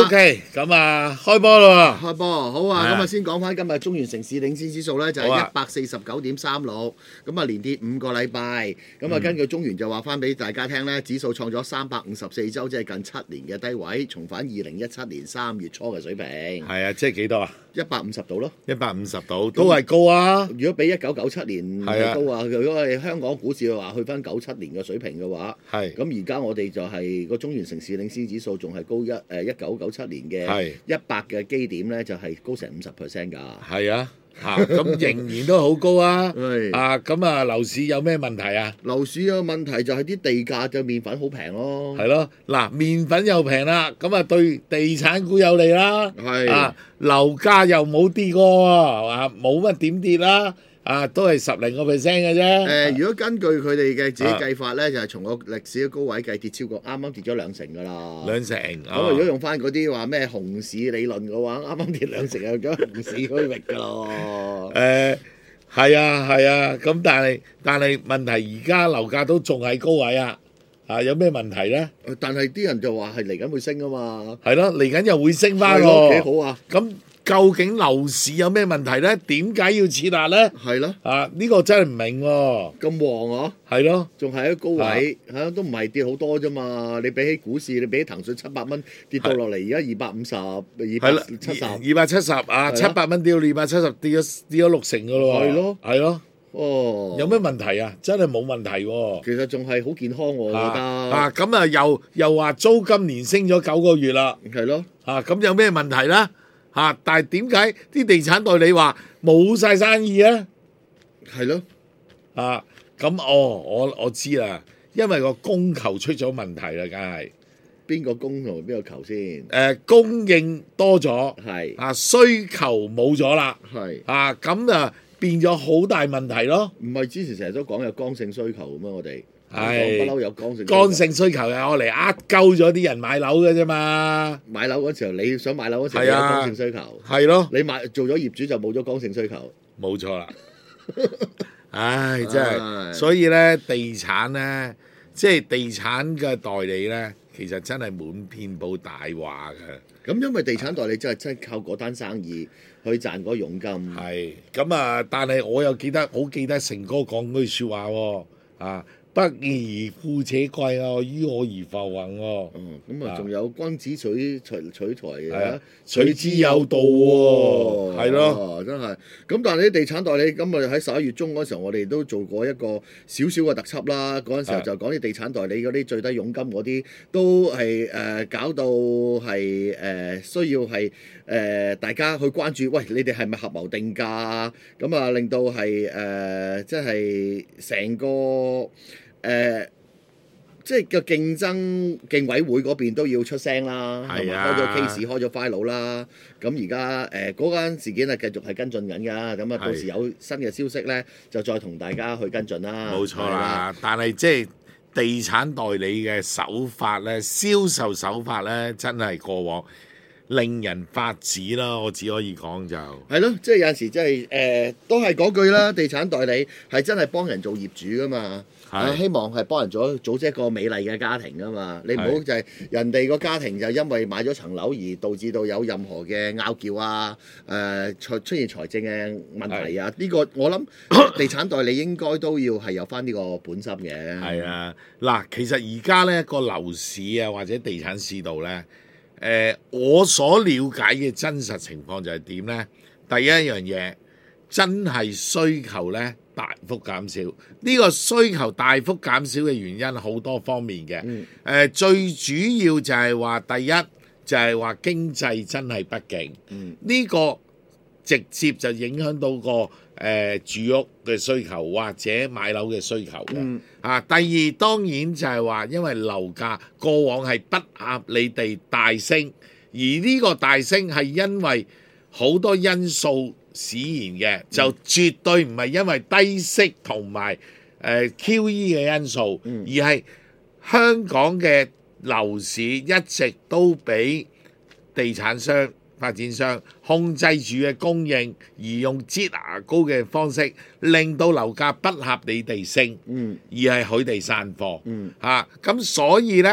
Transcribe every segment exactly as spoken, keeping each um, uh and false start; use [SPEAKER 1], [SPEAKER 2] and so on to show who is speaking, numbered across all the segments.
[SPEAKER 1] OK， 咁啊，開波啦喎！
[SPEAKER 2] 開波好啊！咁啊，先講翻今日中原城市領先指數咧，就係一百四十九點三六，咁啊連跌五個禮拜。咁啊，根據中原就話翻俾大家聽咧，指數創咗三百五十四週，即係近七年嘅低位，重返二零一七年三月初嘅水平。
[SPEAKER 1] 係啊，即係幾多啊？
[SPEAKER 2] 一百五十度咯，
[SPEAKER 1] 一百五十度都係高啊！
[SPEAKER 2] 如果比一九九七年係高啊，如果係香港股市嘅話，去翻九七年嘅水平嘅話，
[SPEAKER 1] 係咁
[SPEAKER 2] 而家我哋就係個中原城市領先指數仲係高一誒一九九七年嘅一百嘅基點咧，就係高成五十 percent 㗎。
[SPEAKER 1] 係啊，嚇咁仍然都好高啊！啊咁啊，樓市有咩問題啊？
[SPEAKER 2] 樓市嘅問題就係啲地價嘅麵粉好平咯。
[SPEAKER 1] 係咯，嗱麵粉又平啦，咁啊對地產股有利啦。
[SPEAKER 2] 係
[SPEAKER 1] 啊，樓價又冇跌過喎，啊冇乜點跌啦。啊，都係十零個 percent 嘅啫。誒、
[SPEAKER 2] 呃，如果根據佢哋嘅自己計法咧，啊、就係從個歷史嘅高位計跌超過，啱啱跌咗兩成㗎啦。
[SPEAKER 1] 兩成。咁、
[SPEAKER 2] 啊、如果用翻嗰啲話咩熊市理論嘅話，啱啱跌兩成又咗熊市區域㗎咯。
[SPEAKER 1] 誒、呃，係啊係啊，咁但係但係問題而家樓價都仲係高位啊。啊，有咩問題咧？
[SPEAKER 2] 但係啲人就話係嚟緊會升啊嘛。
[SPEAKER 1] 係咯，嚟緊又會升翻喎。
[SPEAKER 2] 幾好啊！
[SPEAKER 1] 咁究竟樓市有咩問題咧？點解要設立咧？
[SPEAKER 2] 係咯。
[SPEAKER 1] 啊，呢、呢個真係唔明喎。
[SPEAKER 2] 咁旺啊！
[SPEAKER 1] 係咯，
[SPEAKER 2] 仲係喺高位嚇、啊啊，都唔係跌好多啫嘛。你比起股市，你比起騰訊七百蚊跌到落嚟，而家二百五十、二百七十、
[SPEAKER 1] 二百七十啊，七百蚊跌到二百七十，跌咗跌咗六成噶咯喎。
[SPEAKER 2] 係咯，
[SPEAKER 1] 係咯。
[SPEAKER 2] 哦，
[SPEAKER 1] 有咩問題啊？真係冇問題喎、啊。
[SPEAKER 2] 其實仲係好健康，我覺得。
[SPEAKER 1] 啊，咁啊又又話租金連升咗九個月啦。
[SPEAKER 2] 係咯。
[SPEAKER 1] 啊，咁有咩問題咧？嚇、啊！但係點解啲地產代理話冇晒生意啊？
[SPEAKER 2] 係咯。
[SPEAKER 1] 啊，咁哦，我我知啦，因為個供求出咗問題啦，梗係。
[SPEAKER 2] 邊個供同邊個求先？誒、
[SPEAKER 1] 呃，供應多咗，
[SPEAKER 2] 係
[SPEAKER 1] 啊，需求冇咗啦，
[SPEAKER 2] 係
[SPEAKER 1] 啊，咁啊變咗好大問題咯。
[SPEAKER 2] 唔係之前成日都講有剛性需求咁啊，我哋
[SPEAKER 1] 係
[SPEAKER 2] 不嬲有剛性。
[SPEAKER 1] 剛性需求係我嚟呃鳩咗啲人買樓嘅啫嘛。
[SPEAKER 2] 買樓嗰時候，你想買樓嗰時候有剛性需求，
[SPEAKER 1] 係咯。
[SPEAKER 2] 你買做咗業主就冇咗剛性需求，
[SPEAKER 1] 冇錯啦。唉，真係，所以咧地產咧，即係地產嘅代理咧。其實真係滿遍佈大話嘅。
[SPEAKER 2] 咁因為地產代理真係真係靠嗰單生意去賺嗰佣金。
[SPEAKER 1] 係咁啊！但係我又記得好記得成哥講句説話喎，啊！不義富且貴啊，於我而浮雲喎。
[SPEAKER 2] 嗯，咁啊，仲有君子取取取財嘅，
[SPEAKER 1] 取之有道喎。係咯，
[SPEAKER 2] 真係。咁但係啲地產代理，咁啊喺十一月中嗰時候，我哋都做過一個少少嘅特輯啦。嗰陣時候就講啲地產代理嗰啲最低佣金嗰啲，都係誒搞到係誒需要係誒大家去關注。喂，你哋係咪合謀定價啊？咁啊，令到係誒即係成個。誒、呃，即係個競爭競委會嗰邊都要出聲啦，係啊，開咗 case 開咗 file 啦。咁而家誒嗰間事件係繼續係跟進緊㗎。咁啊，到時有新嘅消息咧，就再同大家去跟進啦。
[SPEAKER 1] 冇錯啦，但係即係地產代理嘅手法咧，銷售手法咧，真係過往令人髮指啦。我只可以講就
[SPEAKER 2] 係咯，即係有陣時即係誒，都係嗰句啦。地產代理係真係幫人做業主㗎嘛。啊、希望係幫人組組織一個美麗嘅家庭啊嘛！你唔好就係人哋個家庭就因為買咗層樓而導致到有任何嘅拗撬啊，誒、呃、出出現財政嘅問題啊！呢、呢個我諗地產代理應該都要係有翻呢個本心嘅。
[SPEAKER 1] 係啊，嗱，其實而家咧個樓市啊或者地產市道咧，誒、呃、我所了解嘅真實情況就係點咧？第一樣嘢真係需求咧大幅減少，呢、呢個需求大幅減少嘅原因好多方面嘅。誒、
[SPEAKER 2] 嗯
[SPEAKER 1] 呃、最主要就係話第一就係、是、話經濟真係不景，呢、
[SPEAKER 2] 嗯
[SPEAKER 1] 呢個直接就影響到個誒、呃、住屋嘅需求或者買樓嘅需求嘅。
[SPEAKER 2] 嗯、
[SPEAKER 1] 啊，第二當然就係話因為樓價過往係不合理地大升，而呢個大升係因為好多因素使然嘅，就絕對唔係因為低息同埋誒 Q E 嘅因素，
[SPEAKER 2] 嗯、
[SPEAKER 1] 而係香港嘅樓市一直都俾地產商、發展商控制住嘅供應，而用擠牙膏嘅方式，令到樓價不合理地升，
[SPEAKER 2] 嗯、
[SPEAKER 1] 而係佢哋散貨。
[SPEAKER 2] 嗯、
[SPEAKER 1] 啊，咁所以呢，誒、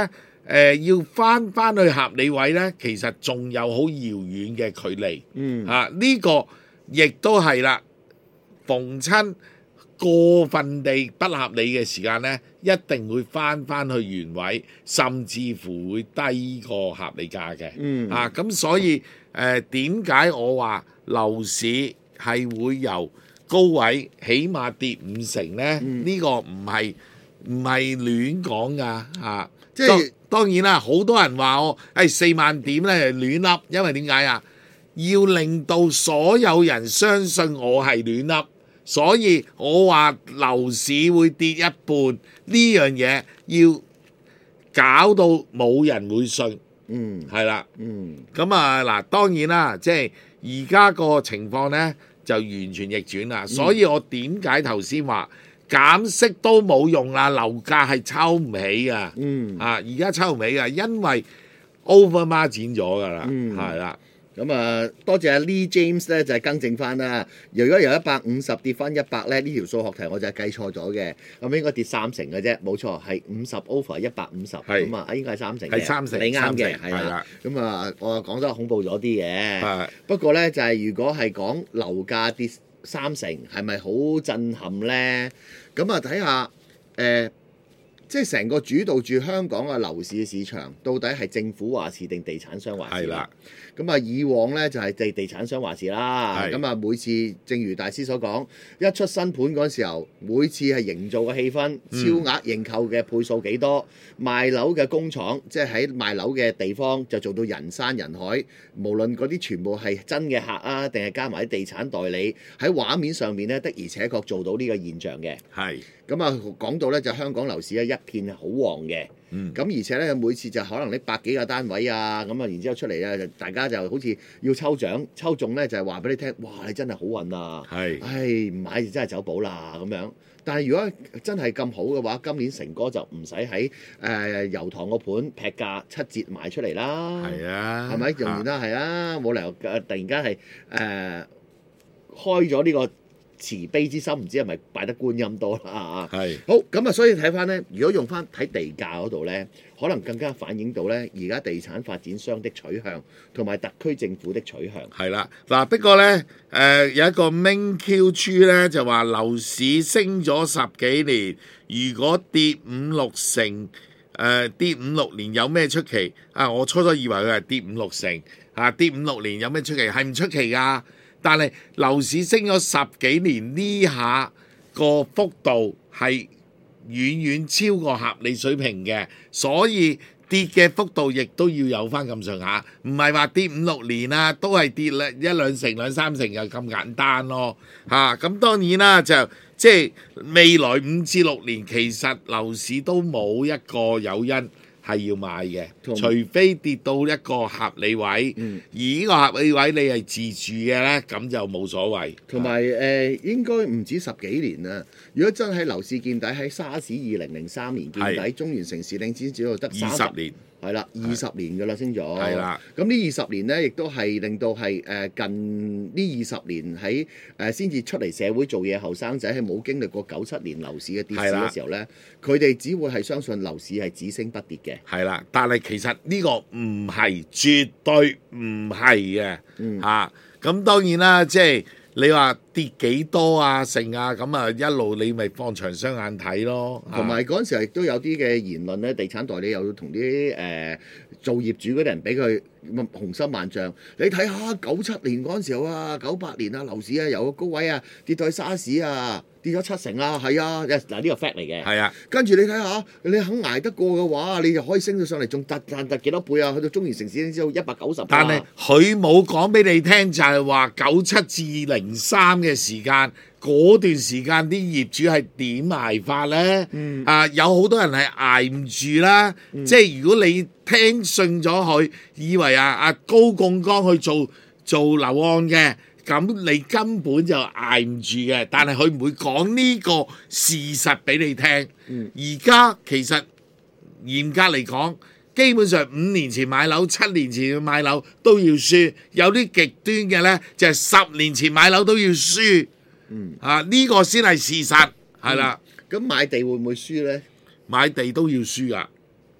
[SPEAKER 1] 呃、要翻翻去合理位呢，其實仲有好遙遠嘅距離。
[SPEAKER 2] 嗯
[SPEAKER 1] 啊，呢、這個亦都係啦，逢親過分地不合理嘅時間呢，一定會翻翻去原位，甚至乎會低過合理價嘅。
[SPEAKER 2] 嗯
[SPEAKER 1] 啊，咁所以誒點解我話樓市係會由高位起碼跌五成呢？呢、
[SPEAKER 2] 嗯、個
[SPEAKER 1] 唔係唔係亂講㗎嚇。
[SPEAKER 2] 即係
[SPEAKER 1] 當然啦，好多人話我誒四萬點咧亂笠，因為點解啊？要令到所有人相信我係亂笠。所以我話樓市會跌一半呢樣嘢，要搞到冇人會信，
[SPEAKER 2] 嗯
[SPEAKER 1] 係啦，
[SPEAKER 2] 嗯
[SPEAKER 1] 咁啊嗱，當然啦，即係而家個情況呢就完全逆轉啦。所以我點解頭先話減息都冇用啦，樓價係抽唔起噶，
[SPEAKER 2] 嗯
[SPEAKER 1] 啊而家抽唔起噶，因為 over margin 咗噶啦，
[SPEAKER 2] 嗯
[SPEAKER 1] 係啦。
[SPEAKER 2] 咁啊，多謝阿 Lee James 咧，就係更正翻啦。如果由一百五十跌翻一百咧，呢條數學題我就係計錯咗嘅。咁應該跌三成嘅啫，冇錯，係五十 over 一百五十。咁啊，應該係三成嘅。
[SPEAKER 1] 係三成，
[SPEAKER 2] 你啱嘅，係
[SPEAKER 1] 係啦。
[SPEAKER 2] 咁啊，我講得恐怖咗啲嘅。
[SPEAKER 1] 係
[SPEAKER 2] 不過咧，就係如果係講樓價跌三成，係咪好震撼咧？咁啊，睇下誒。即係成個主導住香港嘅樓市嘅市場，到底係政府話事定地產商話事啦？咁啊，以往呢就係地地產商話事啦。咁啊，每次正如大師所講，一出新盤嗰陣時候，每次係營造嘅氣氛，超額認購嘅倍數幾多，賣樓嘅工廠，即係喺賣樓嘅地方就做到人山人海。無論嗰啲全部係真嘅客啊，定係加埋啲地產代理，喺畫面上面呢，的而且確做到呢個現象嘅。
[SPEAKER 1] 係。
[SPEAKER 2] 咁啊，講到咧就香港樓市咧一片好旺嘅，咁、
[SPEAKER 1] 嗯、
[SPEAKER 2] 而且咧每次就可能呢百幾個單位啊，咁啊然之後出嚟咧，大家就好似要抽獎抽中咧，就係話俾你聽，哇！你真係好運啊，
[SPEAKER 1] 係，
[SPEAKER 2] 唉唔買就真係走寶啦咁樣。但係如果真係咁好嘅話，今年成哥就唔使喺誒油塘個盤劈價七折賣出嚟啦，
[SPEAKER 1] 係啊，
[SPEAKER 2] 係咪？仍然都係啊，冇理由誒突然間係誒、呃、開咗呢、這個。慈悲之心唔知係咪拜得觀音多啦嚇，係好咁啊！所以睇翻咧，如果用翻睇地價嗰度咧，可能更加反映到咧而家地產發展商的取向同埋特區政府的取向。係
[SPEAKER 1] 啦，嗱不過咧誒、呃、有一個 Ming Q 豬咧就話樓市升咗十幾年，如果跌五六成誒、呃、跌五六年有咩出奇啊？我初初以為佢係跌五六成啊，跌五六年有咩出奇？係唔出奇㗎。但係樓市升咗十幾年，呢下個幅度係遠遠超過合理水平嘅，所以跌嘅幅度亦都要有翻咁上下，唔係話跌五六年啊，都係跌咧一兩成兩三成就咁簡單咯嚇。咁、啊、當然啦，就即係未來五至六年，其實樓市都冇一個誘因係要買嘅，除非跌到一個合理位，嗯、而呢個合理位你係自住嘅咧，咁就冇所謂。
[SPEAKER 2] 同埋誒，應該唔止十幾年啦。如果真係樓市見底，喺沙士二零零三年見底，中原城市領先只有得
[SPEAKER 1] 二十年。
[SPEAKER 2] 係啦，二十年㗎啦，升咗。
[SPEAKER 1] 係啦，
[SPEAKER 2] 咁呢二十年咧，亦都係令到係誒近呢二十年喺誒先至出嚟社會做嘢後生仔係冇經歷過九七年樓市嘅跌市嘅時候咧，佢哋只會係相信樓市係只升不跌嘅。
[SPEAKER 1] 係啦，但係其實呢個唔係，絕對唔係嘅。嗯嚇，咁當然啦，即係你話跌幾多啊，成啊，咁啊一路你咪放長雙眼睇咯。
[SPEAKER 2] 同埋嗰陣時亦都有啲嘅言論咧，地產代理又要同啲誒做業主嗰啲人俾佢雄心萬丈。你睇下九七年嗰陣時候啊，九八年啊，樓市啊由個高位啊跌到去沙士啊，跌咗七成啊，係啊，嗱呢個 fact 嚟嘅。係啊，跟住你睇下，你肯捱得過嘅話，你就可以升到上嚟，仲突突突幾多倍啊？去到中原城市先至一百九十。
[SPEAKER 1] 但係佢冇講俾你聽，就係話九七至零三嘅時間。嗰段時間啲業主係點捱法呢？嗯、啊，有好多人係捱唔住啦。嗯、即係如果你聽信咗佢，以為啊啊高槓桿去做做樓按嘅，咁你根本就捱唔住嘅。但係佢唔會講呢個事實俾你聽。而家、嗯、其實嚴格嚟講，基本上五年前買樓、七年前買樓都要輸。有啲極端嘅呢，就係、是、十年前買樓都要輸。嗯，啊呢、這個先係事實，係啦。
[SPEAKER 2] 咁、嗯、買地會唔會輸咧？
[SPEAKER 1] 買地都要輸噶，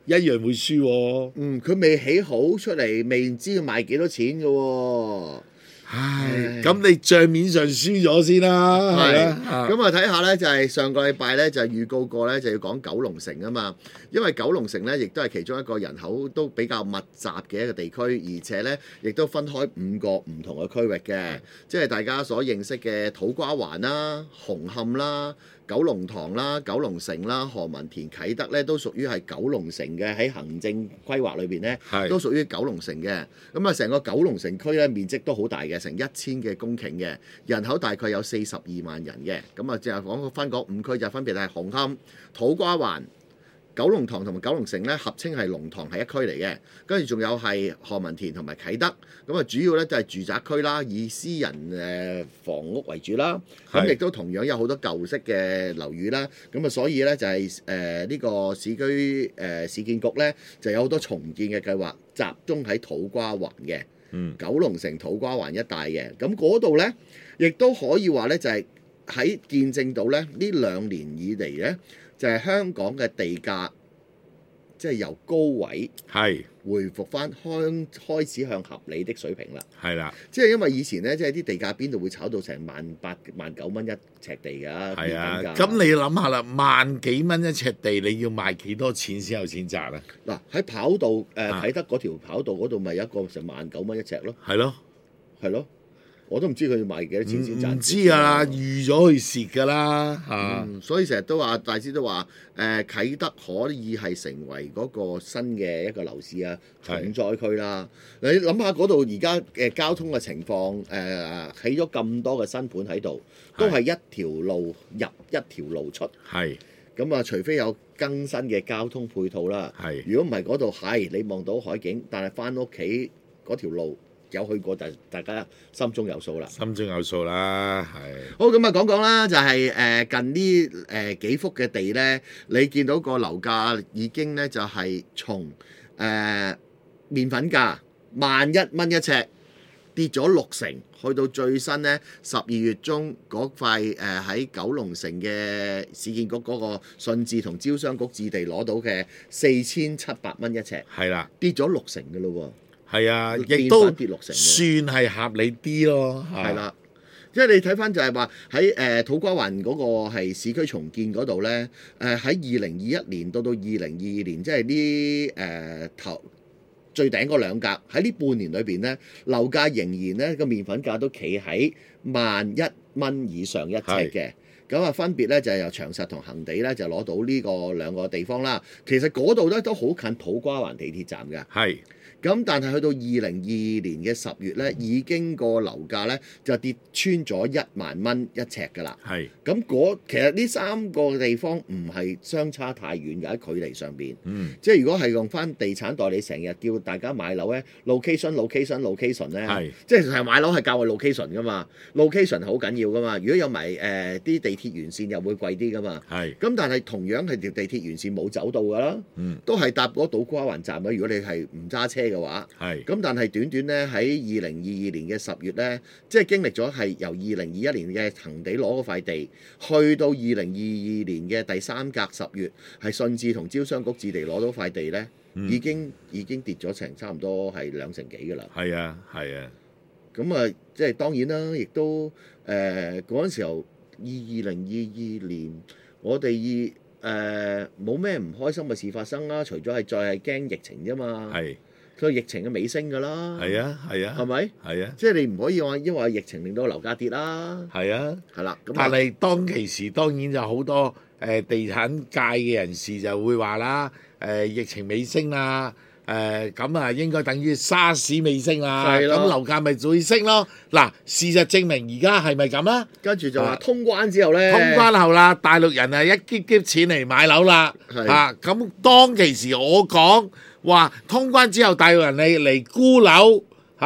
[SPEAKER 1] 一樣會輸喎。
[SPEAKER 2] 嗯，佢未起好出嚟，未知要賣幾多錢嘅喎。
[SPEAKER 1] 唉，咁你帳面上輸咗先啦，係
[SPEAKER 2] 係
[SPEAKER 1] 啊，
[SPEAKER 2] 咁啊睇下咧，就係上個禮拜咧就係預告過咧，就要講九龍城啊嘛。因為九龍城咧，亦都係其中一個人口都比較密集嘅一個地區，而且咧亦都分開五個唔同嘅區域嘅，即係大家所認識嘅土瓜灣啦、紅磡啦、九龍塘啦、九龍城啦、何文田、啟德咧，都屬於係九龍城嘅，喺行政規劃裏邊咧，
[SPEAKER 1] 係
[SPEAKER 2] 都屬於九龍城嘅。咁啊，成個九龍城區咧面積都好大嘅，成一千嘅公頃嘅，人口大概有四十二萬人嘅。咁啊，即係講分嗰五區就分別係紅磡、土瓜灣、九龍塘同埋九龍城咧，合稱係龍塘係一區嚟嘅，跟住仲有係何文田同埋啟德，咁啊主要咧都係住宅區啦，以私人誒房屋為主啦，咁
[SPEAKER 1] 係
[SPEAKER 2] 亦都同樣有好多舊式嘅樓宇啦，咁啊所以咧就係誒呢個市區誒、呃、市建局咧就有好多重建嘅計劃，集中喺土瓜灣嘅，
[SPEAKER 1] 嗯
[SPEAKER 2] 九龍城土瓜灣一帶嘅，咁嗰度咧亦都可以話咧就係喺見證到咧呢兩年以嚟咧。就係香港嘅地價，即係由高位
[SPEAKER 1] 係
[SPEAKER 2] 回復翻開開始向合理的水平啦。
[SPEAKER 1] 係啦，
[SPEAKER 2] 即係因為以前咧，即係啲地價邊度會炒到成萬八萬九蚊一尺地㗎？
[SPEAKER 1] 係啊，
[SPEAKER 2] 面粉價
[SPEAKER 1] 咁你諗下啦，萬幾蚊一尺地，你要賣幾多錢先有錢賺啊？
[SPEAKER 2] 嗱喺跑道誒
[SPEAKER 1] 啊
[SPEAKER 2] 啟德嗰條跑道嗰度，咪有一個成萬九蚊一尺咯，
[SPEAKER 1] 係咯，
[SPEAKER 2] 係咯。我都唔知佢要賣幾多錢先賺。
[SPEAKER 1] 唔知啊啦，預咗去蝕㗎啦嚇。
[SPEAKER 2] 嗯，所以成日都話，大師都話，誒、呃、啟德可以係成為嗰個新嘅一個樓市啊，重災區啦。你諗下嗰度而家嘅交通嘅情況，誒、呃、起咗咁多嘅新盤喺度，都係一條路入一條路出。
[SPEAKER 1] 係
[SPEAKER 2] 咁啊，除非有更新嘅交通配套啦。
[SPEAKER 1] 係
[SPEAKER 2] 如果唔係嗰度係你望到海景，但係翻屋企嗰條路有去過，就大家心中有數啦。
[SPEAKER 1] 心中有數啦，係
[SPEAKER 2] 好，咁啊，講講啦，就係、誒、近呢誒、呃、幾幅嘅地咧，你見到個樓價已經咧就係、從誒、呃、麵粉價萬一蚊一尺跌咗六成，去到最新咧十二月中嗰塊誒喺九龍城嘅市建局嗰個信置同招商局置地攞到嘅四千七百蚊一尺，
[SPEAKER 1] 係啦，
[SPEAKER 2] 跌咗六成嘅咯
[SPEAKER 1] 係啊，
[SPEAKER 2] 喎，
[SPEAKER 1] 亦都
[SPEAKER 2] 麵粉跌六成喎。
[SPEAKER 1] 算係合理啲咯，
[SPEAKER 2] 係啦，即係你睇翻就係話喺誒土瓜灣嗰個係市區重建嗰度咧，誒喺二零二一年到到二零二二年，即係呢誒頭最頂嗰兩格喺呢半年裏邊咧，樓價仍然咧個麵粉價都企喺萬一蚊以上一尺嘅。咁啊，分別咧就係由長實同恒地咧就攞到呢個兩個地方啦。其實嗰度咧都好近土瓜灣地鐵站嘅。
[SPEAKER 1] 係
[SPEAKER 2] 咁但係去到二零二二年嘅十月咧，已經個樓價咧就跌穿咗一萬蚊一尺㗎啦。
[SPEAKER 1] 係
[SPEAKER 2] 咁嗰其實呢三個地方唔係相差太遠嘅喺距離上邊。
[SPEAKER 1] 嗯
[SPEAKER 2] 即係如果係用翻地產代理成日叫大家買樓咧，location location location 咧，
[SPEAKER 1] 係
[SPEAKER 2] 即係成日買樓係教佢 location 㗎嘛，location 好緊要㗎嘛。如果有埋誒啲地鐵沿線又會貴啲㗎嘛。
[SPEAKER 1] 係
[SPEAKER 2] 咁但係同樣係條地鐵沿線冇走到㗎啦，
[SPEAKER 1] 嗯
[SPEAKER 2] 都係搭嗰土瓜灣站嘅。如果你係唔揸車嘅話，
[SPEAKER 1] 係
[SPEAKER 2] 咁但係短短咧喺二零二二年嘅十月咧，即係經歷咗係由二零二一年嘅恒地攞嗰塊地，去到二零二二年嘅第三格十月，係信置同招商局置地攞到塊地咧，
[SPEAKER 1] 嗯
[SPEAKER 2] 已經已經跌咗成差唔多係兩成幾㗎啦。
[SPEAKER 1] 係啊係啊，
[SPEAKER 2] 咁啊，即係當然啦，亦都誒嗰陣時候，二二零二二年，我哋誒冇咩唔開心嘅事發生啦，除咗係再係驚疫情啫嘛。
[SPEAKER 1] 係
[SPEAKER 2] 佢疫情嘅尾聲㗎啦。
[SPEAKER 1] 係啊係啊，
[SPEAKER 2] 係咪？
[SPEAKER 1] 係啊
[SPEAKER 2] 即係你唔可以話因為疫情令到樓價跌啦。
[SPEAKER 1] 係啊。
[SPEAKER 2] 係啦，咁
[SPEAKER 1] 但係當其時當然就好多誒、呃、地產界嘅人士就會話啦，誒、呃、疫情尾聲啦，誒咁啊應該等於沙士尾聲啦，
[SPEAKER 2] 係咯
[SPEAKER 1] 咁樓價咪就會升咯。嗱，事實證明而家係咪咁啊？
[SPEAKER 2] 跟住就話
[SPEAKER 1] 啊
[SPEAKER 2] 通關之後咧，
[SPEAKER 1] 通關後啦，大陸人啊一撅撅錢嚟買樓啦，
[SPEAKER 2] 係
[SPEAKER 1] 啊咁當其時我講話通關之後大陸人嚟嚟沽樓嚇。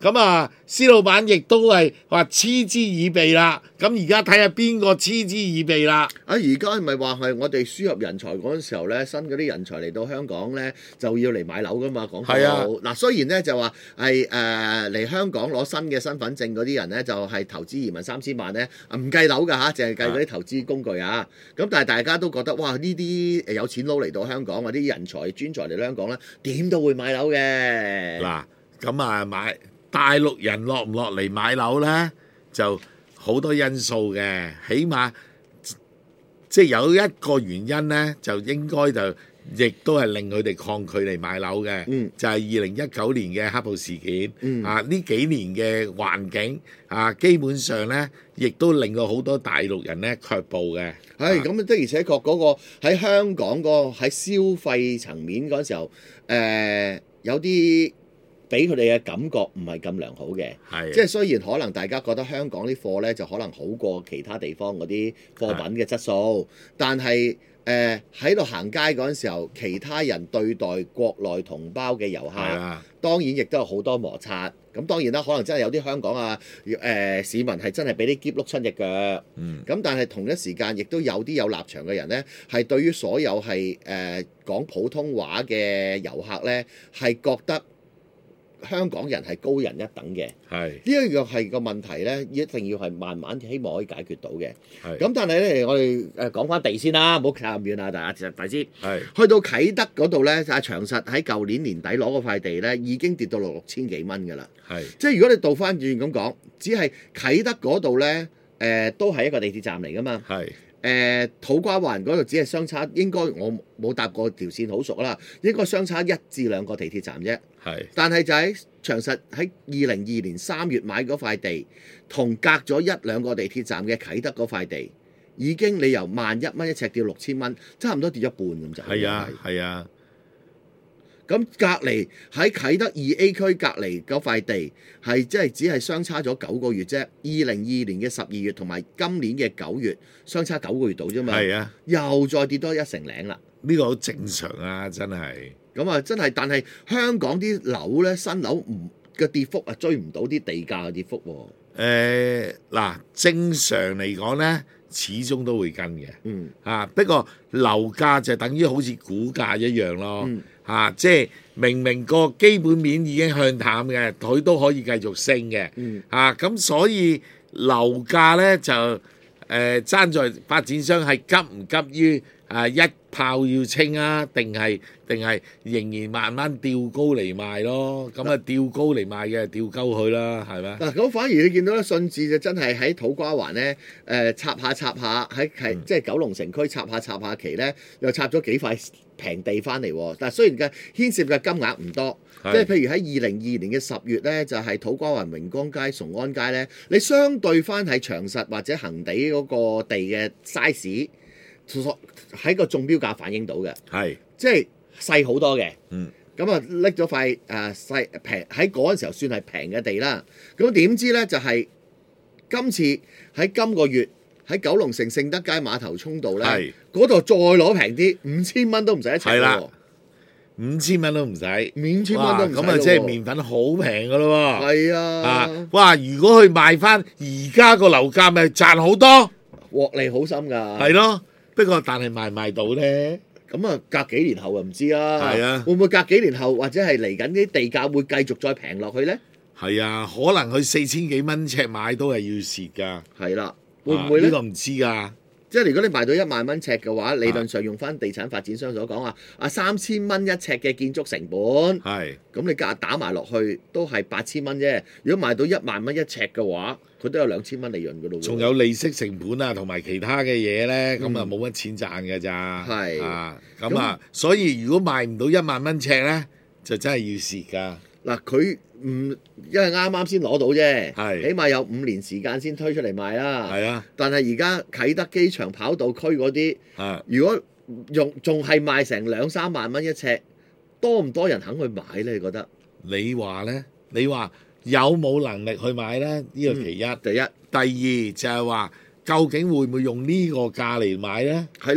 [SPEAKER 1] 咁啊，施老闆亦都係話嗤之以鼻啦。咁而家睇下邊個嗤之以鼻啦。
[SPEAKER 2] 啊！而家係咪話係我哋輸入人才嗰陣時候咧，新嗰啲人才嚟到香港咧，就要嚟買樓噶嘛？講到
[SPEAKER 1] 係啊
[SPEAKER 2] 嗱，雖然咧就話係誒嚟香港攞新嘅身份證嗰啲人咧，就係、是、投資移民三千萬咧，唔計樓㗎嚇，淨係計嗰啲投資工具啊。咁但係大家都覺得哇，呢啲誒有錢佬嚟到香港或者人才專才嚟到香港咧，點都會買樓嘅。
[SPEAKER 1] 嗱，咁啊買大陸人落唔落嚟買樓咧，就好多因素嘅，起碼即係有一個原因咧，就應該就亦都係令佢哋抗拒嚟買樓嘅，
[SPEAKER 2] 嗯
[SPEAKER 1] 就係二零一九年嘅黑暴事件，
[SPEAKER 2] 嗯
[SPEAKER 1] 啊呢幾年嘅環境啊，基本上咧，亦都令到好多大陸人咧卻步嘅。
[SPEAKER 2] 係咁的而且確嗰個喺香港個喺消費層面嗰陣時候，誒、呃、有啲俾佢哋嘅感覺唔係咁良好嘅。
[SPEAKER 1] 係
[SPEAKER 2] 即係雖然可能大家覺得香港啲貨咧就可能好過其他地方嗰啲貨品嘅質素，但係誒喺度行街嗰陣時候，其他人對待國內同胞嘅遊客，
[SPEAKER 1] 係啊，
[SPEAKER 2] 當然亦都有好多摩擦。咁當然啦，可能真係有啲香港啊誒、呃、市民係真係俾啲喼碌親隻腳。
[SPEAKER 1] 嗯，
[SPEAKER 2] 咁但係同一時間，亦都有啲有立場嘅人呢，係對於所有係誒、呃、講普通話嘅遊客呢，係覺得香港人係高人一等嘅。
[SPEAKER 1] 係
[SPEAKER 2] 呢一個係個問題呢，一定要係慢慢希望可以解決到嘅。
[SPEAKER 1] 係
[SPEAKER 2] 咁但係呢，我哋誒講翻地先啦，唔好太咁遠啦，大家大師。
[SPEAKER 1] 係
[SPEAKER 2] 去到啟德嗰度呢，阿長實喺舊年年底攞嗰塊地呢，已經跌到落六千幾蚊㗎啦。
[SPEAKER 1] 係
[SPEAKER 2] 即係如果你倒翻轉咁講，只係啟德嗰度呢，誒、呃、都係一個地鐵站嚟㗎嘛。
[SPEAKER 1] 係
[SPEAKER 2] 誒、呃、土瓜灣嗰度只係相差，應該我冇搭過條線好熟啦，應該相差一至兩個地鐵站啫。
[SPEAKER 1] 係
[SPEAKER 2] 但係就喺長實喺二零二年三月買嗰塊地，同隔咗一兩個地鐵站嘅啟德嗰塊地，已經你由萬一蚊一尺跌到六千蚊，差唔多跌咗半咁就
[SPEAKER 1] 係啊係啊，
[SPEAKER 2] 咁隔離喺啟德二 A 區隔離嗰塊地係即係只係相差咗九個月啫。二零二二年嘅十二月同埋今年嘅九月相差九個月度啫嘛。
[SPEAKER 1] 係啊，
[SPEAKER 2] 又再跌多一成零啦。
[SPEAKER 1] 呢個好正常啊，真係。
[SPEAKER 2] 咁啊，真係，但係香港啲樓咧，新樓唔嘅跌幅啊，追唔到啲地價嘅跌幅喎。
[SPEAKER 1] 誒嗱，正常嚟講咧，始終都會跟嘅。
[SPEAKER 2] 嗯
[SPEAKER 1] 啊，不過樓價就等於好似股價一樣咯。
[SPEAKER 2] 嗯
[SPEAKER 1] 啊，即係明明個基本面已經向淡嘅，佢都可以繼續升嘅。
[SPEAKER 2] 嗯
[SPEAKER 1] 啊，咁所以樓價咧就誒爭在發展商係急唔急於啊一炮要清啊，定係定係仍然慢慢調高嚟賣咯？咁啊調高嚟賣嘅調高佢啦，係咪？
[SPEAKER 2] 嗱，咁反而你見到咧，信置就真係喺土瓜灣咧，誒、插下插下喺係、即係九龍城區插下插下期咧，又插咗幾塊平地翻嚟喎。但係雖然嘅牽涉嘅金額唔多，即係譬如喺二零二二年嘅十月咧，就係、土瓜灣榮光街、崇安街咧，你相對翻係長實或者恒地嗰個地嘅 size，喺個中標價反映到嘅，
[SPEAKER 1] 係
[SPEAKER 2] 即係細好多嘅。
[SPEAKER 1] 嗯。
[SPEAKER 2] 咁啊，拎咗塊誒細平喺嗰陣時候算係平嘅地啦。咁點知咧就係、今次喺今個月喺九龍城盛德街碼頭涌道咧
[SPEAKER 1] 係，
[SPEAKER 2] 嗰度再攞平啲，五千蚊都唔使一尺
[SPEAKER 1] 係啦
[SPEAKER 2] 喎，
[SPEAKER 1] 五千蚊都唔使，
[SPEAKER 2] 五千蚊
[SPEAKER 1] 哇
[SPEAKER 2] 都唔使
[SPEAKER 1] 咁啊，即係麵粉好平噶咯喎。
[SPEAKER 2] 係
[SPEAKER 1] 啊
[SPEAKER 2] 啊，，
[SPEAKER 1] 哇！如果佢賣翻而家個樓價，咪賺好多，
[SPEAKER 2] 獲利好深㗎。
[SPEAKER 1] 係咯。不過但係賣唔賣到咧？
[SPEAKER 2] 咁啊，隔幾年後就唔知啦。
[SPEAKER 1] 係啊
[SPEAKER 2] 會唔會隔幾年後或者係嚟緊啲地價會繼續再平落去咧？
[SPEAKER 1] 係啊，可能佢四千幾蚊尺買都係要蝕㗎。
[SPEAKER 2] 係啦，會唔會咧？
[SPEAKER 1] 啊呢個唔知㗎。
[SPEAKER 2] 即係如果你賣到一萬蚊尺嘅話，理論上用翻地產發展商所講啊，啊三千蚊一尺嘅建築成本，
[SPEAKER 1] 係
[SPEAKER 2] 咁你加打埋落去都係八千蚊啫。如果賣到一萬蚊一尺嘅話，佢都有兩千蚊利潤㗎咯喎。
[SPEAKER 1] 仲有利息成本啊，同埋其他嘅嘢咧，咁啊
[SPEAKER 2] 嗯
[SPEAKER 1] 冇乜錢賺㗎咋。
[SPEAKER 2] 係
[SPEAKER 1] 啊，咁啊，所以如果賣唔到一萬蚊尺咧，就真係要蝕㗎。
[SPEAKER 2] 嗱，佢唔因為啱啱先攞到啫，
[SPEAKER 1] 係
[SPEAKER 2] 起碼有五年時間先推出嚟賣啦。
[SPEAKER 1] 係啊，
[SPEAKER 2] 但係而家啟德機場跑道區嗰啲，
[SPEAKER 1] 啊，
[SPEAKER 2] 如果用仲係賣成兩三萬蚊一尺，多唔多人肯去買咧？你覺得？
[SPEAKER 1] 你話咧？你話有冇能力去買咧？呢個其一。
[SPEAKER 2] 第一
[SPEAKER 1] 第二就係話，究竟會唔會用呢個價嚟買咧？
[SPEAKER 2] 係咯。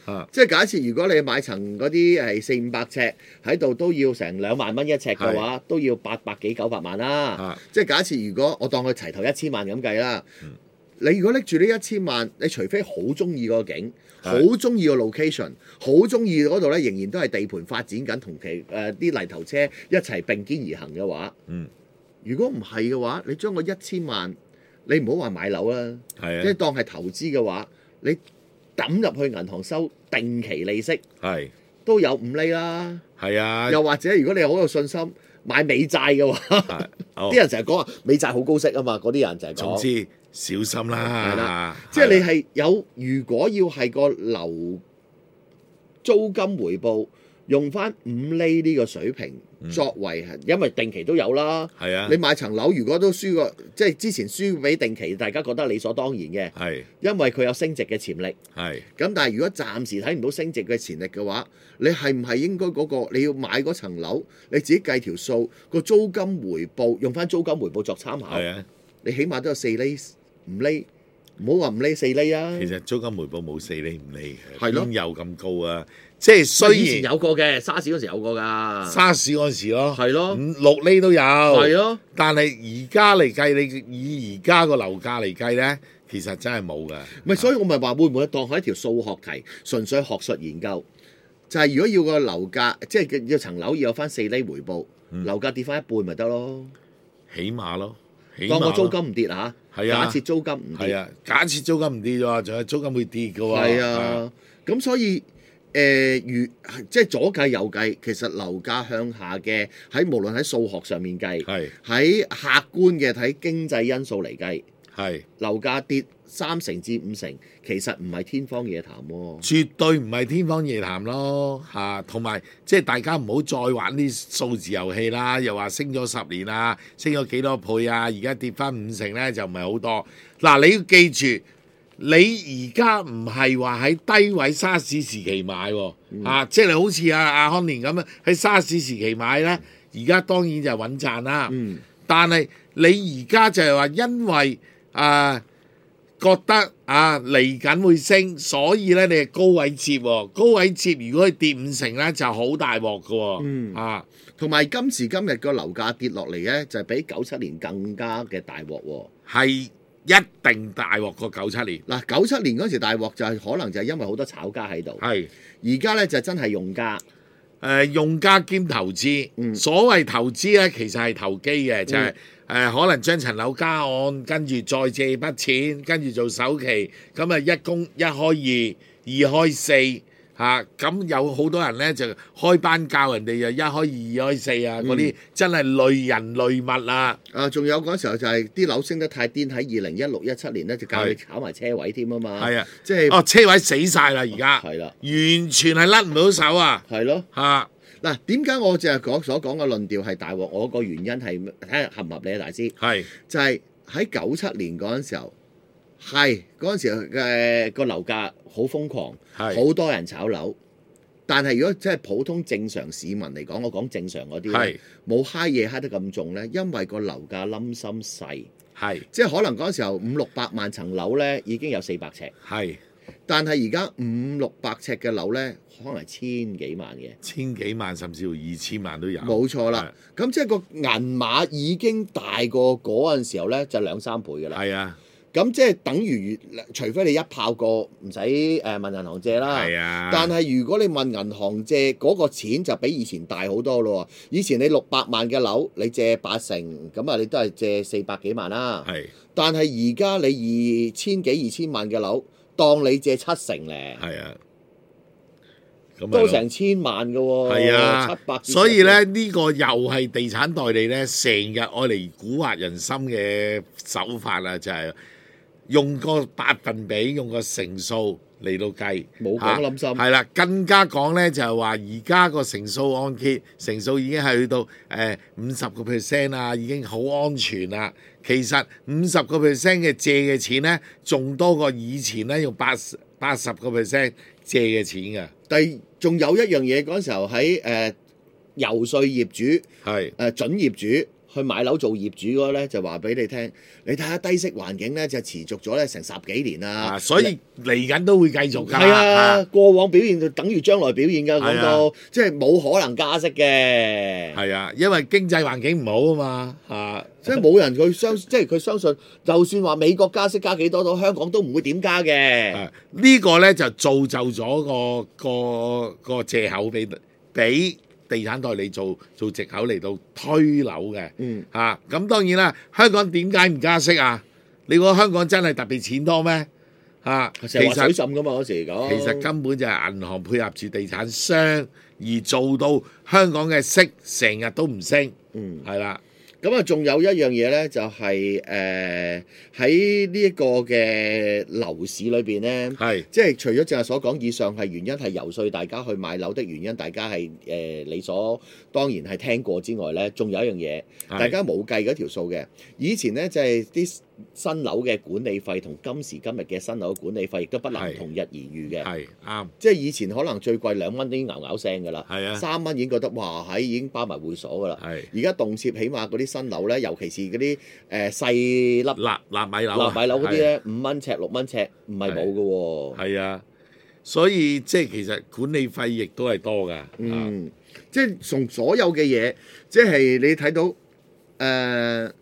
[SPEAKER 1] 啊
[SPEAKER 2] 即係假設如果你買層嗰啲係四五百尺喺度都要成兩萬蚊一尺嘅話，都要八百幾九百萬啦。
[SPEAKER 1] 啊
[SPEAKER 2] 即係假設如果我當佢齊頭一千萬咁計啦，
[SPEAKER 1] 嗯
[SPEAKER 2] 你如果拎住呢一千萬，你除非好中意個景，好
[SPEAKER 1] 係
[SPEAKER 2] 中意個 location，好中意嗰度咧，仍然都係地盤發展緊，同其誒啲泥頭車一齊並肩而行嘅話，
[SPEAKER 1] 嗯
[SPEAKER 2] 如果唔係嘅話，你將個一千萬，你唔好話買樓啦，
[SPEAKER 1] 係啊
[SPEAKER 2] 即係當係投資嘅話，你抌入去銀行收定期利息
[SPEAKER 1] 係
[SPEAKER 2] 都有五厘啦。
[SPEAKER 1] 係啊，
[SPEAKER 2] 又或者如果你好有信心買美債嘅話，
[SPEAKER 1] 係哦
[SPEAKER 2] 啲人成日講話美債好高息啊嘛，嗰啲人就係講。
[SPEAKER 1] 總之小心
[SPEAKER 2] 係
[SPEAKER 1] 啦
[SPEAKER 2] 啦，即係你係有，如果要係個樓租金回報用翻五厘呢個水平作為，因為定期都有啦。
[SPEAKER 1] 係啊
[SPEAKER 2] 你買層樓如果都輸過，即係之前輸俾定期，大家覺得理所當然嘅，
[SPEAKER 1] 係
[SPEAKER 2] 因為佢有升值嘅潛力。
[SPEAKER 1] 係
[SPEAKER 2] 咁但係如果暫時睇唔到升值嘅潛力嘅話，你係唔係應該嗰、個你要買嗰層樓，你自己計條數個租金回報，用翻租金回報作參考，
[SPEAKER 1] 係啊，
[SPEAKER 2] 你起碼都有四厘五厘，唔好話五厘四厘啊。
[SPEAKER 1] 其實租金回報冇四厘五厘嘅，
[SPEAKER 2] 係咯
[SPEAKER 1] 邊有咁高啊？即係
[SPEAKER 2] 以
[SPEAKER 1] 雖
[SPEAKER 2] 前
[SPEAKER 1] 然
[SPEAKER 2] 有過嘅，沙士嗰時有過㗎。
[SPEAKER 1] 沙士嗰陣時咯，
[SPEAKER 2] 係咯
[SPEAKER 1] 五六厘都有，
[SPEAKER 2] 係咯，
[SPEAKER 1] 但係而家嚟計，你以而家個樓價嚟計咧，其實真係冇㗎。
[SPEAKER 2] 咪所以我咪話會唔會當係一條數學題，純粹學術研究？就係、如果要個樓價，即係要層樓要有翻四厘回報，
[SPEAKER 1] 嗯
[SPEAKER 2] 樓價跌翻一半咪得咯。
[SPEAKER 1] 起碼咯，起碼
[SPEAKER 2] 當個
[SPEAKER 1] 咯
[SPEAKER 2] 租金唔跌嚇，
[SPEAKER 1] 係啊
[SPEAKER 2] 假設租金唔跌，
[SPEAKER 1] 係啊，假設租金唔跌咗，仲有租金會跌嘅喎。
[SPEAKER 2] 係啊，咁所以誒、呃，如即係左計右計，其實樓價向下嘅喺無論喺數學上面計，
[SPEAKER 1] 係
[SPEAKER 2] 喺客觀嘅睇經濟因素嚟計，
[SPEAKER 1] 係
[SPEAKER 2] 樓價跌三成至五成，其實唔係天方夜譚喎。
[SPEAKER 1] 絕對唔係天方夜譚咯嚇，同埋即係大家唔好再玩啲數字遊戲啦，又話升咗十年啊，升咗幾多倍啊，而家跌翻五成咧就唔係好多。嗱，你要記住，你而家唔係話喺低位沙士時期買喎、
[SPEAKER 2] 嗯
[SPEAKER 1] 啊，即係你好似阿阿康年咁樣喺沙士時期買咧，而家當然就係穩賺啦。
[SPEAKER 2] 嗯，
[SPEAKER 1] 但係你而家就係話因為啊覺得啊嚟緊會升，所以咧你係高位接喎，高位接如果佢跌五成咧就好大鑊㗎喎。
[SPEAKER 2] 嗯
[SPEAKER 1] 啊
[SPEAKER 2] 同埋今時今日個樓價跌落嚟咧，就係比九七年更加嘅大鑊喎。
[SPEAKER 1] 係一定大鑊過九七年。
[SPEAKER 2] 嗱，九七年嗰時大鑊就係可能就係因為好多炒家喺度，
[SPEAKER 1] 係
[SPEAKER 2] 而家咧就真係用家。
[SPEAKER 1] 誒、呃用家兼投資，
[SPEAKER 2] 嗯
[SPEAKER 1] 所謂投資咧，其實係投機嘅，就係、誒、呃可能將層樓加按，跟住再借筆錢，跟住做首期，咁啊一供一開二，二開四嚇，咁、有好多人咧就開班教人哋就一開二，二開四啊，嗰啲、真係累人累物啊！
[SPEAKER 2] 啊，仲有嗰時候就係啲樓升得太癲，喺二零一六一七年咧就教你
[SPEAKER 1] 係
[SPEAKER 2] 炒埋車位添啊嘛。
[SPEAKER 1] 係啊，
[SPEAKER 2] 即係
[SPEAKER 1] 哦車位死晒啦而家，
[SPEAKER 2] 係啦，
[SPEAKER 1] 完全係甩唔到手啊
[SPEAKER 2] 係咯。
[SPEAKER 1] 嚇！
[SPEAKER 2] 嗱，點解我淨係講所講嘅論調係大鑊？我個原因係睇下合唔合理啊，大師。
[SPEAKER 1] 係
[SPEAKER 2] 就係喺九七年嗰陣時候，係嗰陣時嘅個樓價好瘋狂，
[SPEAKER 1] 係
[SPEAKER 2] 好多人炒樓。但係如果真係普通正常市民嚟講，我講正常嗰啲
[SPEAKER 1] 係
[SPEAKER 2] 咧，冇嗨嘢嗨得咁重咧，因為個樓價冧心細，
[SPEAKER 1] 係
[SPEAKER 2] 即係可能嗰陣時候五六百萬層樓咧已經有四百尺，
[SPEAKER 1] 係
[SPEAKER 2] 但係而家五六百尺嘅樓咧，可能係千幾萬嘅。
[SPEAKER 1] 千幾萬甚至乎二千萬都有。
[SPEAKER 2] 冇錯啦，咁即係個銀碼已經大過嗰陣時候咧，就兩三倍㗎啦。
[SPEAKER 1] 係啊，
[SPEAKER 2] 咁即係等於，除非你一炮過唔使誒問銀行借啦。
[SPEAKER 1] 係啊。
[SPEAKER 2] 但係如果你問銀行借嗰、個錢就比以前大好多咯喎。以前你六百萬嘅樓，你借八成，咁啊你都係借四百幾萬啦。
[SPEAKER 1] 係
[SPEAKER 2] 但係而家你二千幾二千萬嘅樓，當你借七成咧，
[SPEAKER 1] 係啊，咁咪
[SPEAKER 2] 都
[SPEAKER 1] 咯
[SPEAKER 2] 成千萬嘅喎。
[SPEAKER 1] 係啊
[SPEAKER 2] 七百。
[SPEAKER 1] 所以咧呢、個又係地產代理咧，成日愛嚟蠱惑人心嘅手法啊，就係、用個百分比，用個成數嚟到計，
[SPEAKER 2] 冇講冧心
[SPEAKER 1] 係啦，更加講咧就係話而家個成數按揭成數已經係去到誒五十個 percent 啊，已經好安全啦。其實五十個 percent 嘅借嘅錢咧，仲多過以前咧用八十八十個 percent 借嘅錢㗎。
[SPEAKER 2] 第仲有一樣嘢嗰陣時候喺誒、呃、遊說業主。
[SPEAKER 1] 係
[SPEAKER 2] 誒、準業主去買樓做業主嗰個咧，就話俾你聽，你睇下低息環境咧就持續咗咧成十幾年啦、
[SPEAKER 1] 啊，所以嚟緊都會繼續㗎。
[SPEAKER 2] 係啊，
[SPEAKER 1] 啊
[SPEAKER 2] 過往表現就等於將來表現㗎，講
[SPEAKER 1] 係
[SPEAKER 2] 到即係冇可能加息嘅。
[SPEAKER 1] 係啊，因為經濟環境唔好啊嘛，啊，
[SPEAKER 2] 即係冇人佢相，即係佢相信，就算話美國加息加幾多都香港都唔會點加嘅。
[SPEAKER 1] 啊呢個咧就造就咗個個個藉口俾俾地產代理做做藉口嚟到推樓嘅。
[SPEAKER 2] 嗯，
[SPEAKER 1] 啊，咁當然啦，香港點解唔加息啊？你覺得香港真係特別錢多咩？啊，其
[SPEAKER 2] 成日話水
[SPEAKER 1] 實
[SPEAKER 2] 浸㗎嘛嗰時講。
[SPEAKER 1] 其實根本就係銀行配合住地產商而做到香港嘅息成日都唔升，
[SPEAKER 2] 嗯。
[SPEAKER 1] 係啦，
[SPEAKER 2] 咁啊，仲有一樣嘢咧，就係誒喺呢一個嘅樓市裏邊咧，
[SPEAKER 1] 係
[SPEAKER 2] 即係除咗正係所講以上係原因係遊說大家去買樓的原因，大家係誒、呃、理所當然係聽過之外咧，仲有一樣嘢，
[SPEAKER 1] 係
[SPEAKER 2] 大家冇計嗰條數嘅。以前咧就係、啲新樓嘅管理費同今時今日嘅新樓管理費亦都不能
[SPEAKER 1] 係
[SPEAKER 2] 同日而語嘅。
[SPEAKER 1] 係啱，
[SPEAKER 2] 即係以前可能最貴兩蚊已經咬咬聲㗎啦，
[SPEAKER 1] 係啊
[SPEAKER 2] 三蚊已經覺得哇喺已經包埋會所㗎啦。
[SPEAKER 1] 係
[SPEAKER 2] 而家動輒起碼嗰啲新樓咧，尤其是嗰啲誒細粒
[SPEAKER 1] 納納米樓啊，
[SPEAKER 2] 納米樓嗰啲咧，五蚊尺六蚊尺唔係冇嘅喎。
[SPEAKER 1] 係啊，所以即係其實管理費亦都係多㗎。啊
[SPEAKER 2] 嗯，即係從所有嘅嘢，即係你睇到誒呢、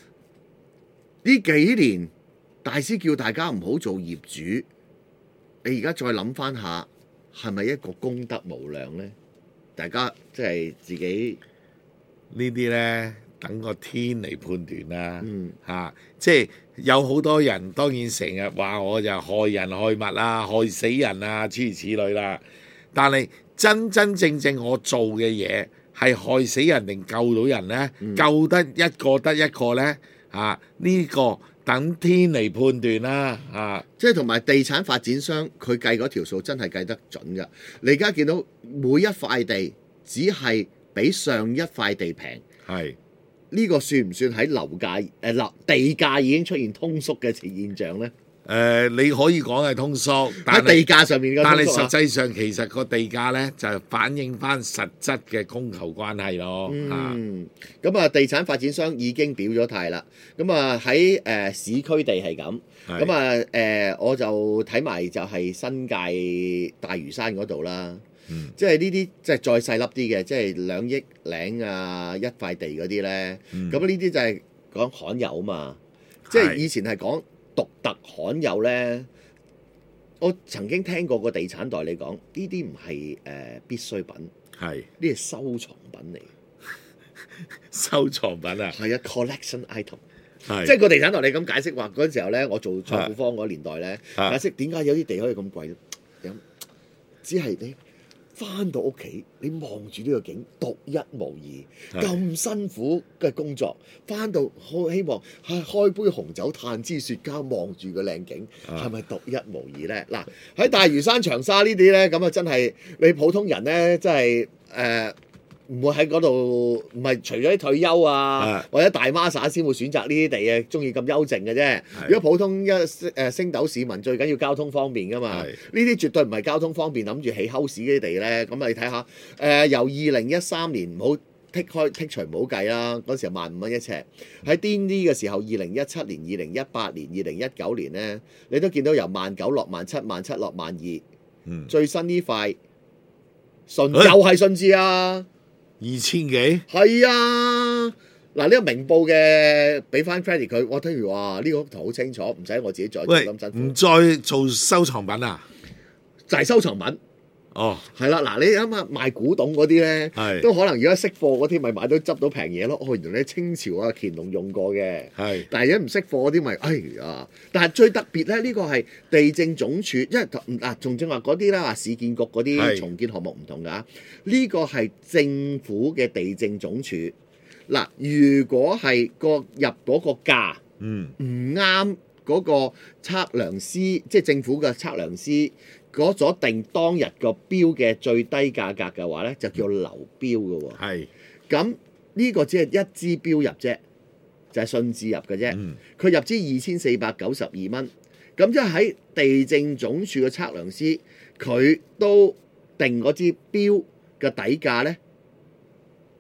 [SPEAKER 2] 幾年大師叫大家唔好做業主，你而家再諗翻下，係咪一個功德無量咧？大家即係自己
[SPEAKER 1] 呢啲咧，等個天嚟判斷啦。
[SPEAKER 2] 嗯
[SPEAKER 1] 嚇、即係有好多人當然成日話我就害人害物啊，害死人啊，諸如此類啦。但係真真正正我做嘅嘢係害死人定救到人呢？
[SPEAKER 2] 嗯
[SPEAKER 1] 救得一個得一個呢？嚇、呢、個等天嚟判斷啦。嚇、
[SPEAKER 2] 即係同埋地產發展商佢計嗰條數真係計得準㗎。你而家見到每一塊地只係比上一塊地平，
[SPEAKER 1] 係
[SPEAKER 2] 呢、個算唔算喺樓價誒樓地價已經出現通縮嘅現象呢？
[SPEAKER 1] 誒、你可以講係通縮，但
[SPEAKER 2] 喺地
[SPEAKER 1] 係
[SPEAKER 2] 價上面嘅
[SPEAKER 1] 但係
[SPEAKER 2] 通縮啊
[SPEAKER 1] 實際上其實個地價呢，就係反映翻實質嘅供求關係咯。嚇、
[SPEAKER 2] 嗯，咁啊，地產發展商已經表咗態啦。咁啊喺誒市區地係咁，
[SPEAKER 1] 係
[SPEAKER 2] 咁啊誒我就睇埋就係新界大嶼山嗰度啦。
[SPEAKER 1] 嗯
[SPEAKER 2] 即係呢啲即係再細粒啲嘅，即係兩億零啊一塊地嗰啲咧。
[SPEAKER 1] 嗯
[SPEAKER 2] 咁呢啲就係講罕有嘛。即係以前係講獨特罕有咧。我曾經聽過個地產代理講，呢啲唔係誒必需品，
[SPEAKER 1] 係
[SPEAKER 2] 呢係收藏品嚟。
[SPEAKER 1] 收藏品啊，
[SPEAKER 2] 係啊，collection item。
[SPEAKER 1] 係
[SPEAKER 2] 即係個地產代理咁解釋話，嗰陣時候咧，我做財富坊嗰個年代咧，
[SPEAKER 1] 啊
[SPEAKER 2] 解釋點解有啲地可以咁貴，咁只係你翻到屋企，你望住呢個景，獨一無二，
[SPEAKER 1] 係
[SPEAKER 2] 咁辛苦嘅工作，翻到好希望係開杯紅酒，嘆支雪茄，望住個靚景，
[SPEAKER 1] 啊
[SPEAKER 2] 係咪獨一無二咧？嗱，喺大嶼山、長沙呢啲咧，咁啊真係你普通人咧，真係誒。呃唔會喺嗰度，唔係除咗啲退休啊，
[SPEAKER 1] 啊
[SPEAKER 2] 或者大媽撒先會選擇呢啲地啊，中意咁幽靜嘅啫。如果普通一誒星斗市民，最緊要交通方便噶嘛。呢
[SPEAKER 1] 係
[SPEAKER 2] 啲絕對唔係交通方便，諗住起 house 嗰啲地咧。咁你睇下，誒、呃、由二零一三年唔好剔開剔除唔好計啦，嗰時候萬五蚊一尺。喺癲啲嘅時候，二零一七年、二零一八年、二零一九年咧，你都見到由萬九落萬七，萬七落萬二。
[SPEAKER 1] 嗯
[SPEAKER 2] 最新呢塊順
[SPEAKER 1] 誒
[SPEAKER 2] 又係順治啊！
[SPEAKER 1] 二千幾，
[SPEAKER 2] 係啊，嗱呢個明報嘅俾翻 credit 佢，我聽完話呢個圖好清楚，唔使我自己再做
[SPEAKER 1] 喂，
[SPEAKER 2] 咁辛苦，
[SPEAKER 1] 唔再做收藏品啊？
[SPEAKER 2] 就係收藏品。
[SPEAKER 1] 哦，
[SPEAKER 2] 係啦，嗱你諗下賣古董嗰啲咧，
[SPEAKER 1] 係
[SPEAKER 2] 都可能而家識貨嗰啲咪買到執到平嘢咯。哦，原來你清朝啊乾隆用過嘅，
[SPEAKER 1] 係
[SPEAKER 2] 但係而家唔識貨嗰啲咪，哎呀！但係最特別咧，呢、個係地政總署，因為嗱仲正話嗰啲啦，話市建局嗰啲
[SPEAKER 1] 係
[SPEAKER 2] 重建項目唔同㗎，呢、個係政府嘅地政總署。嗱，如果係個入嗰個價
[SPEAKER 1] 嗯
[SPEAKER 2] 唔啱嗰個測量師，即係政府嘅測量師嗰咗定當日個標嘅最低價格嘅話咧，就叫流標嘅喎。
[SPEAKER 1] 係
[SPEAKER 2] 咁呢個只係一支標入啫，就係、信置入嘅啫。
[SPEAKER 1] 嗯
[SPEAKER 2] 佢入資二千四百九十二蚊，咁即係喺地政總署嘅測量師，佢都定嗰支標嘅底價咧，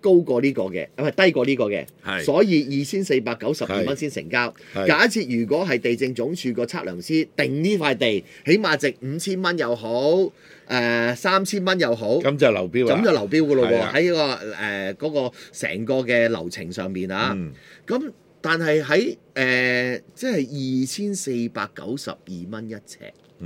[SPEAKER 2] 高過呢個嘅，唔係低過呢個嘅，
[SPEAKER 1] 係
[SPEAKER 2] 所以二千四百九十二蚊先成交。
[SPEAKER 1] 係
[SPEAKER 2] 假設如果係地政總署個測量師定呢塊地，起碼值五千蚊又好，誒三千蚊又好，
[SPEAKER 1] 咁就流標啦。
[SPEAKER 2] 咁就流標噶咯喎。
[SPEAKER 1] 係啊
[SPEAKER 2] 喺、個誒嗰、個成個嘅流程上面啊，
[SPEAKER 1] 嗯
[SPEAKER 2] 咁、但係喺誒即係二千四百九十二蚊一尺。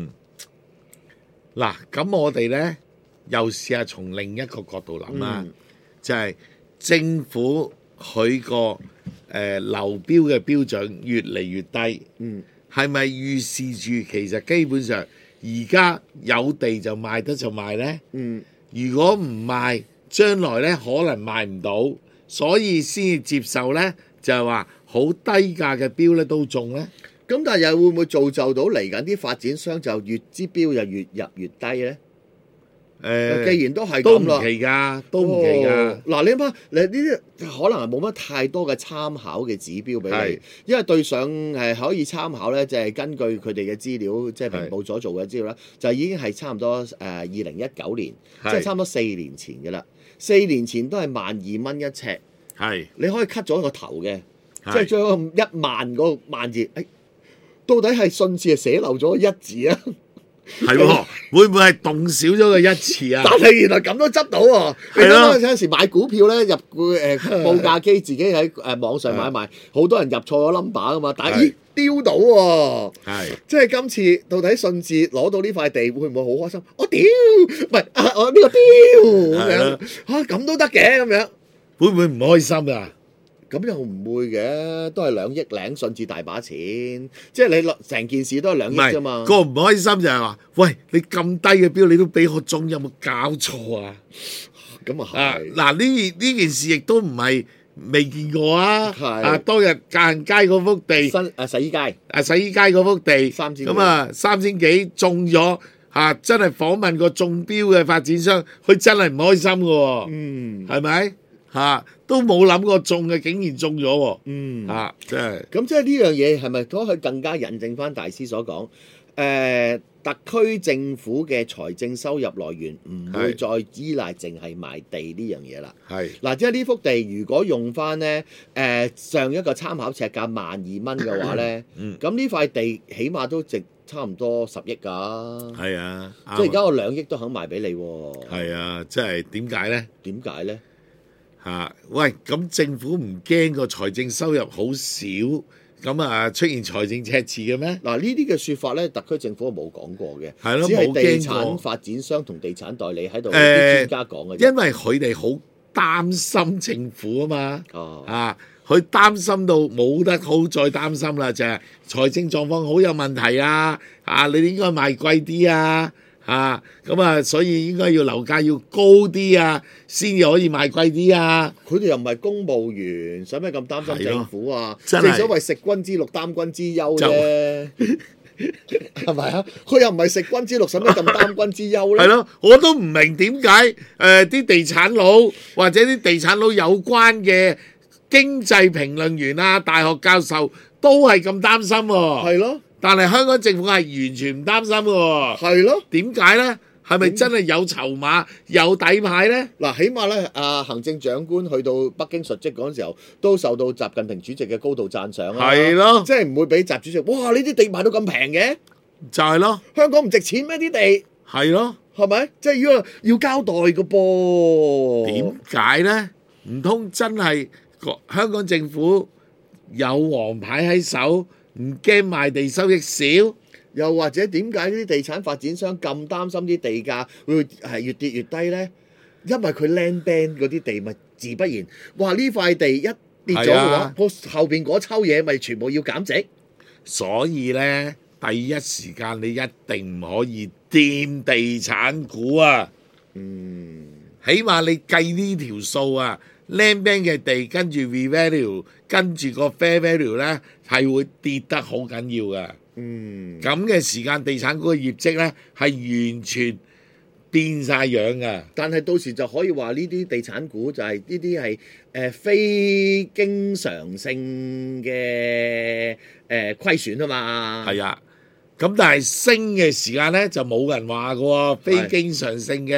[SPEAKER 1] 嗱，咁我哋咧又試下從另一個角度諗啦，
[SPEAKER 2] 嗯
[SPEAKER 1] 就係政府佢個誒流標嘅標準越嚟越低，
[SPEAKER 2] 嗯
[SPEAKER 1] 係咪預示住其實基本上而家有地就賣得就賣呢？
[SPEAKER 2] 嗯。
[SPEAKER 1] 如果唔賣，將來咧可能賣唔到，所以先至接受咧，就係話好低價嘅標咧都中咧。
[SPEAKER 2] 咁但係又會唔會造就到嚟緊啲發展商就越支標就越入越低咧？
[SPEAKER 1] 誒，
[SPEAKER 2] 既然都係
[SPEAKER 1] 都唔
[SPEAKER 2] 咁啦，
[SPEAKER 1] 奇㗎，都唔奇㗎。
[SPEAKER 2] 哦嗱，你諗下，你呢啲可能係冇乜太多嘅參考嘅指標俾
[SPEAKER 1] 係
[SPEAKER 2] 你，因為對上係可以參考咧，就係根據佢哋嘅資料，即係平報所做嘅資料啦，就已經係差唔多誒二零一九年，即係差唔多四年前嘅啦。四年前都係萬二蚊一尺，
[SPEAKER 1] 係
[SPEAKER 2] 你可以 cut 咗個頭嘅，即
[SPEAKER 1] 係
[SPEAKER 2] 係將一萬嗰個萬字，誒，到底係順字係寫漏咗一字啊？
[SPEAKER 1] 係喎，會唔會係動少咗個一次啊？
[SPEAKER 2] 但係原來咁都執到喎！你
[SPEAKER 1] 係咯
[SPEAKER 2] 諗下有陣時買股票咧，入誒報價機自己喺誒網上買賣，好多人入錯咗 number 噶嘛，但係咦丟到喎！
[SPEAKER 1] 係
[SPEAKER 2] 即係今次到底信智攞到呢塊地會唔會好開心？我屌，唔係啊！我呢個屌咁樣
[SPEAKER 1] 係咯
[SPEAKER 2] 嚇咁都得嘅咁樣，
[SPEAKER 1] 會唔會唔開心啊？
[SPEAKER 2] 咁又唔會嘅，都係兩億零信智大把錢，即係你落成件事都係兩
[SPEAKER 1] 唔係
[SPEAKER 2] 億啫嘛。
[SPEAKER 1] 個唔開心就係話，喂，你咁低嘅標你都俾我中，有冇搞錯啊？
[SPEAKER 2] 咁啊
[SPEAKER 1] 啊
[SPEAKER 2] 係，
[SPEAKER 1] 嗱，呢件呢件事亦都唔係未見過啊！
[SPEAKER 2] 係
[SPEAKER 1] 啊，當日界限街嗰幅地，
[SPEAKER 2] 新誒洗衣街
[SPEAKER 1] 啊洗衣街嗰幅地，
[SPEAKER 2] 三千幾
[SPEAKER 1] 咁啊三千幾中咗嚇，真係訪問過中標嘅發展商，佢真係唔開心嘅喎，
[SPEAKER 2] 嗯
[SPEAKER 1] 係咪嚇？都冇諗過中嘅，竟然中咗喎！
[SPEAKER 2] 嗯。
[SPEAKER 1] 啊，真係
[SPEAKER 2] 咁即係呢樣嘢係咪都可以更加引證翻大師所講？誒、特區政府嘅財政收入來源唔會再依賴淨係賣地呢樣嘢啦。
[SPEAKER 1] 係
[SPEAKER 2] 嗱，即係呢幅地如果用翻咧誒上一個參考尺價萬二蚊嘅話咧，
[SPEAKER 1] 嗯
[SPEAKER 2] 咁呢塊地起碼都值差唔多十億㗎。
[SPEAKER 1] 係啊，
[SPEAKER 2] 即係而
[SPEAKER 1] 啱啊
[SPEAKER 2] 家我兩億都肯賣俾你喎。
[SPEAKER 1] 係啊，即係點解咧？
[SPEAKER 2] 點解咧？
[SPEAKER 1] 嚇、喂，咁政府唔驚個財政收入好少，咁啊出現財政赤字嘅咩？
[SPEAKER 2] 嗱，呢啲嘅説法咧，特區政府係冇講過嘅，
[SPEAKER 1] 係咯
[SPEAKER 2] 只係地
[SPEAKER 1] 冇驚過
[SPEAKER 2] 產發展商同地產代理喺度
[SPEAKER 1] 誒
[SPEAKER 2] 啲專家講嘅啫。
[SPEAKER 1] 因為佢哋好擔心政府啊嘛，
[SPEAKER 2] 哦，
[SPEAKER 1] 啊，佢擔心到冇得好再擔心啦，就係、財政狀況好有問題啊，啊，你應該賣貴啲啊。啊，咁啊，所以應該要樓價要高啲啊，先至可以賣貴啲啊。
[SPEAKER 2] 佢哋又唔係公務員，使咩咁擔心
[SPEAKER 1] 係咯
[SPEAKER 2] 政府啊？
[SPEAKER 1] 真係
[SPEAKER 2] 正所謂食君之祿，擔君之憂啫，係咪啊？佢又唔係食君之祿，使咩咁擔君之憂咧？
[SPEAKER 1] 係咯，我都唔明點解誒啲地產佬或者啲地產佬有關嘅經濟評論員啊、大學教授都係咁擔心喎、
[SPEAKER 2] 係咯，
[SPEAKER 1] 但係香港政府係完全唔擔心嘅喎。
[SPEAKER 2] 係咯。
[SPEAKER 1] 點解呢？係咪真係有籌碼、有底牌呢？
[SPEAKER 2] 嗱，起碼咧，啊行政長官去到北京述職嗰陣時候，都受到習近平主席嘅高度讚賞啊！
[SPEAKER 1] 係咯
[SPEAKER 2] 即係唔會俾習主席，哇！呢啲地賣到咁平嘅，
[SPEAKER 1] 就係咯，
[SPEAKER 2] 香港唔值錢咩？啲地
[SPEAKER 1] 係咯。
[SPEAKER 2] 係咪？即係要要交代嘅噃。
[SPEAKER 1] 點解呢？唔通真係個香港政府有黃牌喺手，唔驚賣地收益少？
[SPEAKER 2] 又或者點解呢啲地產發展商咁擔心啲地價會係越跌越低呢？因為佢 land bank 嗰啲地咪自不然，哇！呢塊地一跌咗嘅話
[SPEAKER 1] 係啊，
[SPEAKER 2] 個後邊嗰抽嘢咪全部要減值。
[SPEAKER 1] 所以呢，第一時間你一定唔可以掂地產股啊！
[SPEAKER 2] 嗯，
[SPEAKER 1] 起碼你計呢條數啊，land bank 嘅地跟住 revalue，跟住個 fair value 呢，係會跌得好緊要㗎。
[SPEAKER 2] 嗯，
[SPEAKER 1] 咁嘅時間，地產股嘅業績呢係完全變晒樣㗎。
[SPEAKER 2] 但係到時就可以話呢啲地產股就係呢啲係誒非經常性嘅誒虧損啊嘛。
[SPEAKER 1] 係啊，咁但係升嘅時間呢，就冇人話嘅喎，非經常性嘅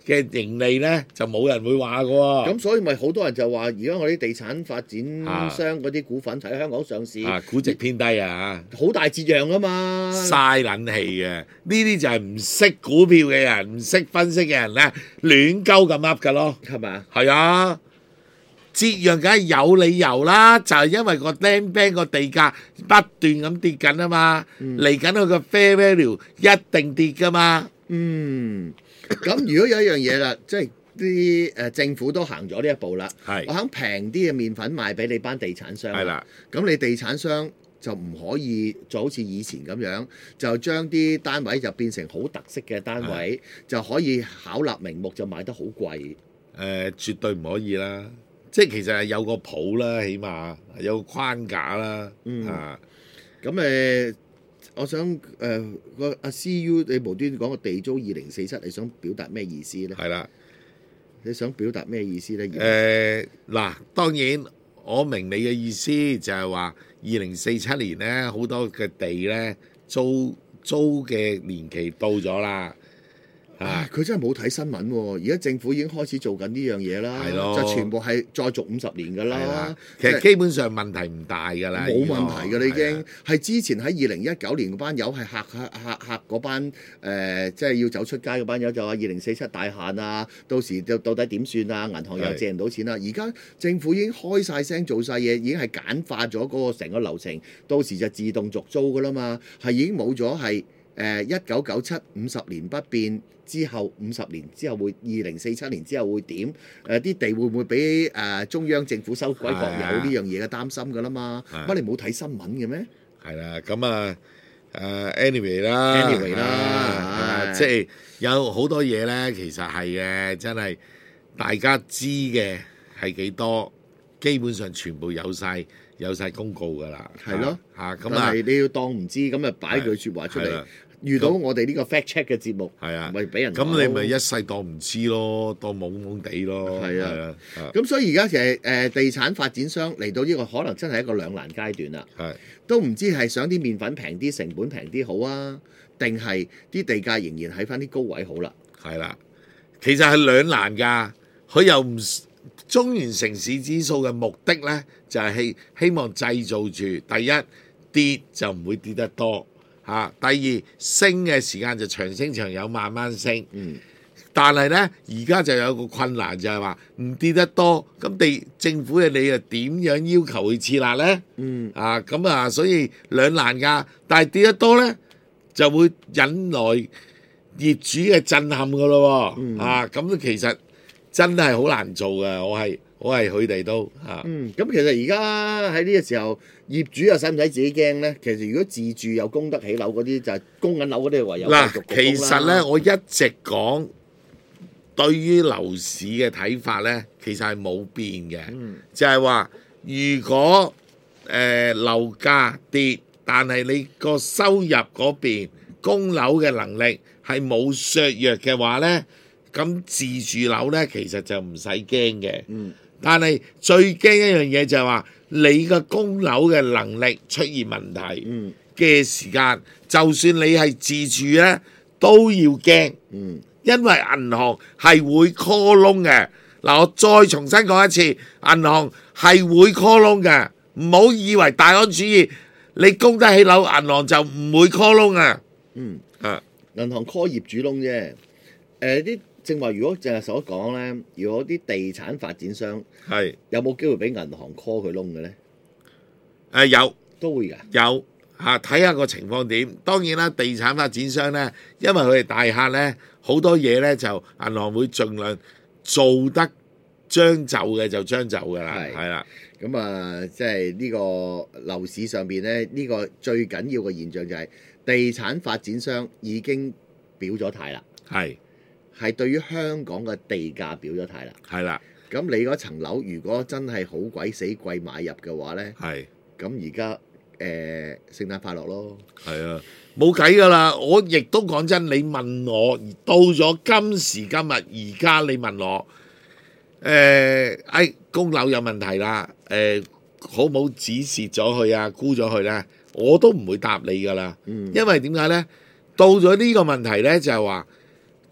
[SPEAKER 1] 嘅盈利咧，就冇人會話嘅喎。
[SPEAKER 2] 咁所以咪好多人就話，而家我啲地產發展商嗰啲股份喺香港上市，
[SPEAKER 1] 啊，估值偏低啊，
[SPEAKER 2] 好大折讓啊嘛，
[SPEAKER 1] 嘥撚氣嘅。呢啲就係唔識股票嘅人，唔識分析嘅人咧，亂鳩咁噏㗎咯。
[SPEAKER 2] 係咪啊？
[SPEAKER 1] 係啊，折讓梗係有理由啦，就係、因為個 land bank 個地價不斷咁跌緊啊嘛，嚟緊佢個 fair value 一定跌㗎嘛。
[SPEAKER 2] 嗯，咁如果有一樣嘢啦，即係啲誒政府都行咗呢一步啦，
[SPEAKER 1] 係
[SPEAKER 2] 我肯平啲嘅麵粉賣俾你班地產商，
[SPEAKER 1] 係啦，
[SPEAKER 2] 咁你地產商就唔可以就好似以前咁樣，就將啲單位就變成好特色嘅單位，就可以巧立名目就賣得好貴。
[SPEAKER 1] 誒、呃，絕對唔可以啦，即係其實係有個譜啦，起碼有個框架啦，
[SPEAKER 2] 嗯
[SPEAKER 1] 啊，
[SPEAKER 2] 咁誒。我想誒個阿 C U 你無端講個地租二零四七，你想表達咩意思咧？
[SPEAKER 1] 係啦，
[SPEAKER 2] 你想表達咩意思咧？
[SPEAKER 1] 誒嗱，當然我明你嘅意思就係話二零四七年咧，好多嘅地咧租租嘅年期到咗啦。
[SPEAKER 2] 啊！佢真係冇睇新聞喎，而家政府已經開始做緊呢樣嘢啦，
[SPEAKER 1] 係咯
[SPEAKER 2] 就全部係再續五十年㗎啦。
[SPEAKER 1] 其實基本上問題唔大㗎啦，
[SPEAKER 2] 冇問題㗎啦，已經
[SPEAKER 1] 係
[SPEAKER 2] 係之前喺二零一九年嗰班友係嚇嚇嚇嚇嗰班誒，即係要走出街嗰班友就話二零四七大限啊，到時就到底點算啊？銀行又借唔到錢啦。而家政府已經開晒聲做晒嘢，已經係簡化咗嗰個成個流程，到時就自動續租㗎啦嘛，係已經冇咗係。誒一九九七五十年不變之後，五十年之後會二零四七年之後會點？誒、呃、啲地會唔會俾誒、呃、中央政府收歸國有呢樣嘢嘅擔心㗎啦嘛？乜你冇睇新聞嘅咩？
[SPEAKER 1] 係啦，咁啊誒 anyway 啦
[SPEAKER 2] anyway 啦，
[SPEAKER 1] 即係有好多嘢咧，其實係嘅，真係大家知嘅係幾多，基本上全部有晒。有晒公告㗎啦，
[SPEAKER 2] 係咯
[SPEAKER 1] 嚇咁啊！
[SPEAKER 2] 你要當唔知，咁啊擺句説話出嚟。遇到我哋呢個 fact check 嘅節目，
[SPEAKER 1] 係啊，
[SPEAKER 2] 咪俾人
[SPEAKER 1] 咁你咪一世當唔知咯，當懵懵地咯。
[SPEAKER 2] 係啊，咁所以而家其實誒地產發展商嚟到呢個可能真係一個兩難階段啦。
[SPEAKER 1] 係
[SPEAKER 2] 都唔知係想啲麵粉平啲、成本平啲好啊，定係啲地價仍然喺翻啲高位好啦。
[SPEAKER 1] 係啦，其實係兩難㗎，佢又唔。中原城市指數嘅目的呢，就係、是、希希望製造住第一跌就唔會跌得多嚇、啊，第二升嘅時間就長升長有，慢慢升。
[SPEAKER 2] 嗯，
[SPEAKER 1] 但係呢，而家就有個困難就係話唔跌得多，咁地政府嘅你又點樣要求佢設立呢？
[SPEAKER 2] 嗯
[SPEAKER 1] 啊，咁啊，所以兩難㗎。但係跌得多呢，就會引來業主嘅震撼㗎咯喎。
[SPEAKER 2] 嗯、
[SPEAKER 1] 啊，咁其實。真係好難做嘅，我係我係佢哋都嚇。
[SPEAKER 2] 嗯，咁其實而家喺呢個時候，業主又使唔使自己驚咧？其實如果自住又供得起樓嗰啲，就係供緊樓嗰啲唯有繼續供啦。
[SPEAKER 1] 其實咧，我一直講對於樓市嘅睇法咧，其實係冇變嘅，
[SPEAKER 2] 嗯、就
[SPEAKER 1] 係話如果誒、呃、樓價跌，但係你個收入嗰邊供樓嘅能力係冇削弱嘅話咧。咁自住樓咧，其實就唔使驚嘅。嗯，但係最驚一樣嘢就係話，你個供樓嘅能力出現問題嘅時間，嗯、就算你係自住咧，都要驚。嗯，因為銀行係會 call 窿嘅。嗱，我再重新講一次，銀行係會 call 窿嘅。唔好以為大安主義，你供得起樓，銀行就唔會 call 窿啊。嗯，啊，
[SPEAKER 2] 銀行 call 業主窿啫。誒、呃、啲。正話，如果淨係所講咧，如果啲地產發展商係有冇機會俾銀行 call 佢窿嘅咧？誒、
[SPEAKER 1] 呃、有，
[SPEAKER 2] 都會㗎。
[SPEAKER 1] 有嚇，睇下個情況點。當然啦，地產發展商咧，因為佢哋大客咧，好多嘢咧就銀行會盡量做得將就嘅就將就㗎啦。係係啦，
[SPEAKER 2] 咁啊，即係呢個樓市上邊咧，呢、這個最緊要嘅現象就係地產發展商已經表咗態啦。係。係對於香港嘅地價表咗態啦，
[SPEAKER 1] 係啦。
[SPEAKER 2] 咁你嗰層樓如果真係好鬼死貴買入嘅話咧，係。咁而家誒聖誕快樂咯，
[SPEAKER 1] 係啊，冇計㗎啦。我亦都講真，你問我到咗今時今日，而家你問我誒，誒供樓有問題啦，誒好唔好止蝕咗佢啊，沽咗佢咧，我都唔會答你㗎啦。嗯，因為點解咧？到咗呢個問題咧，就係話。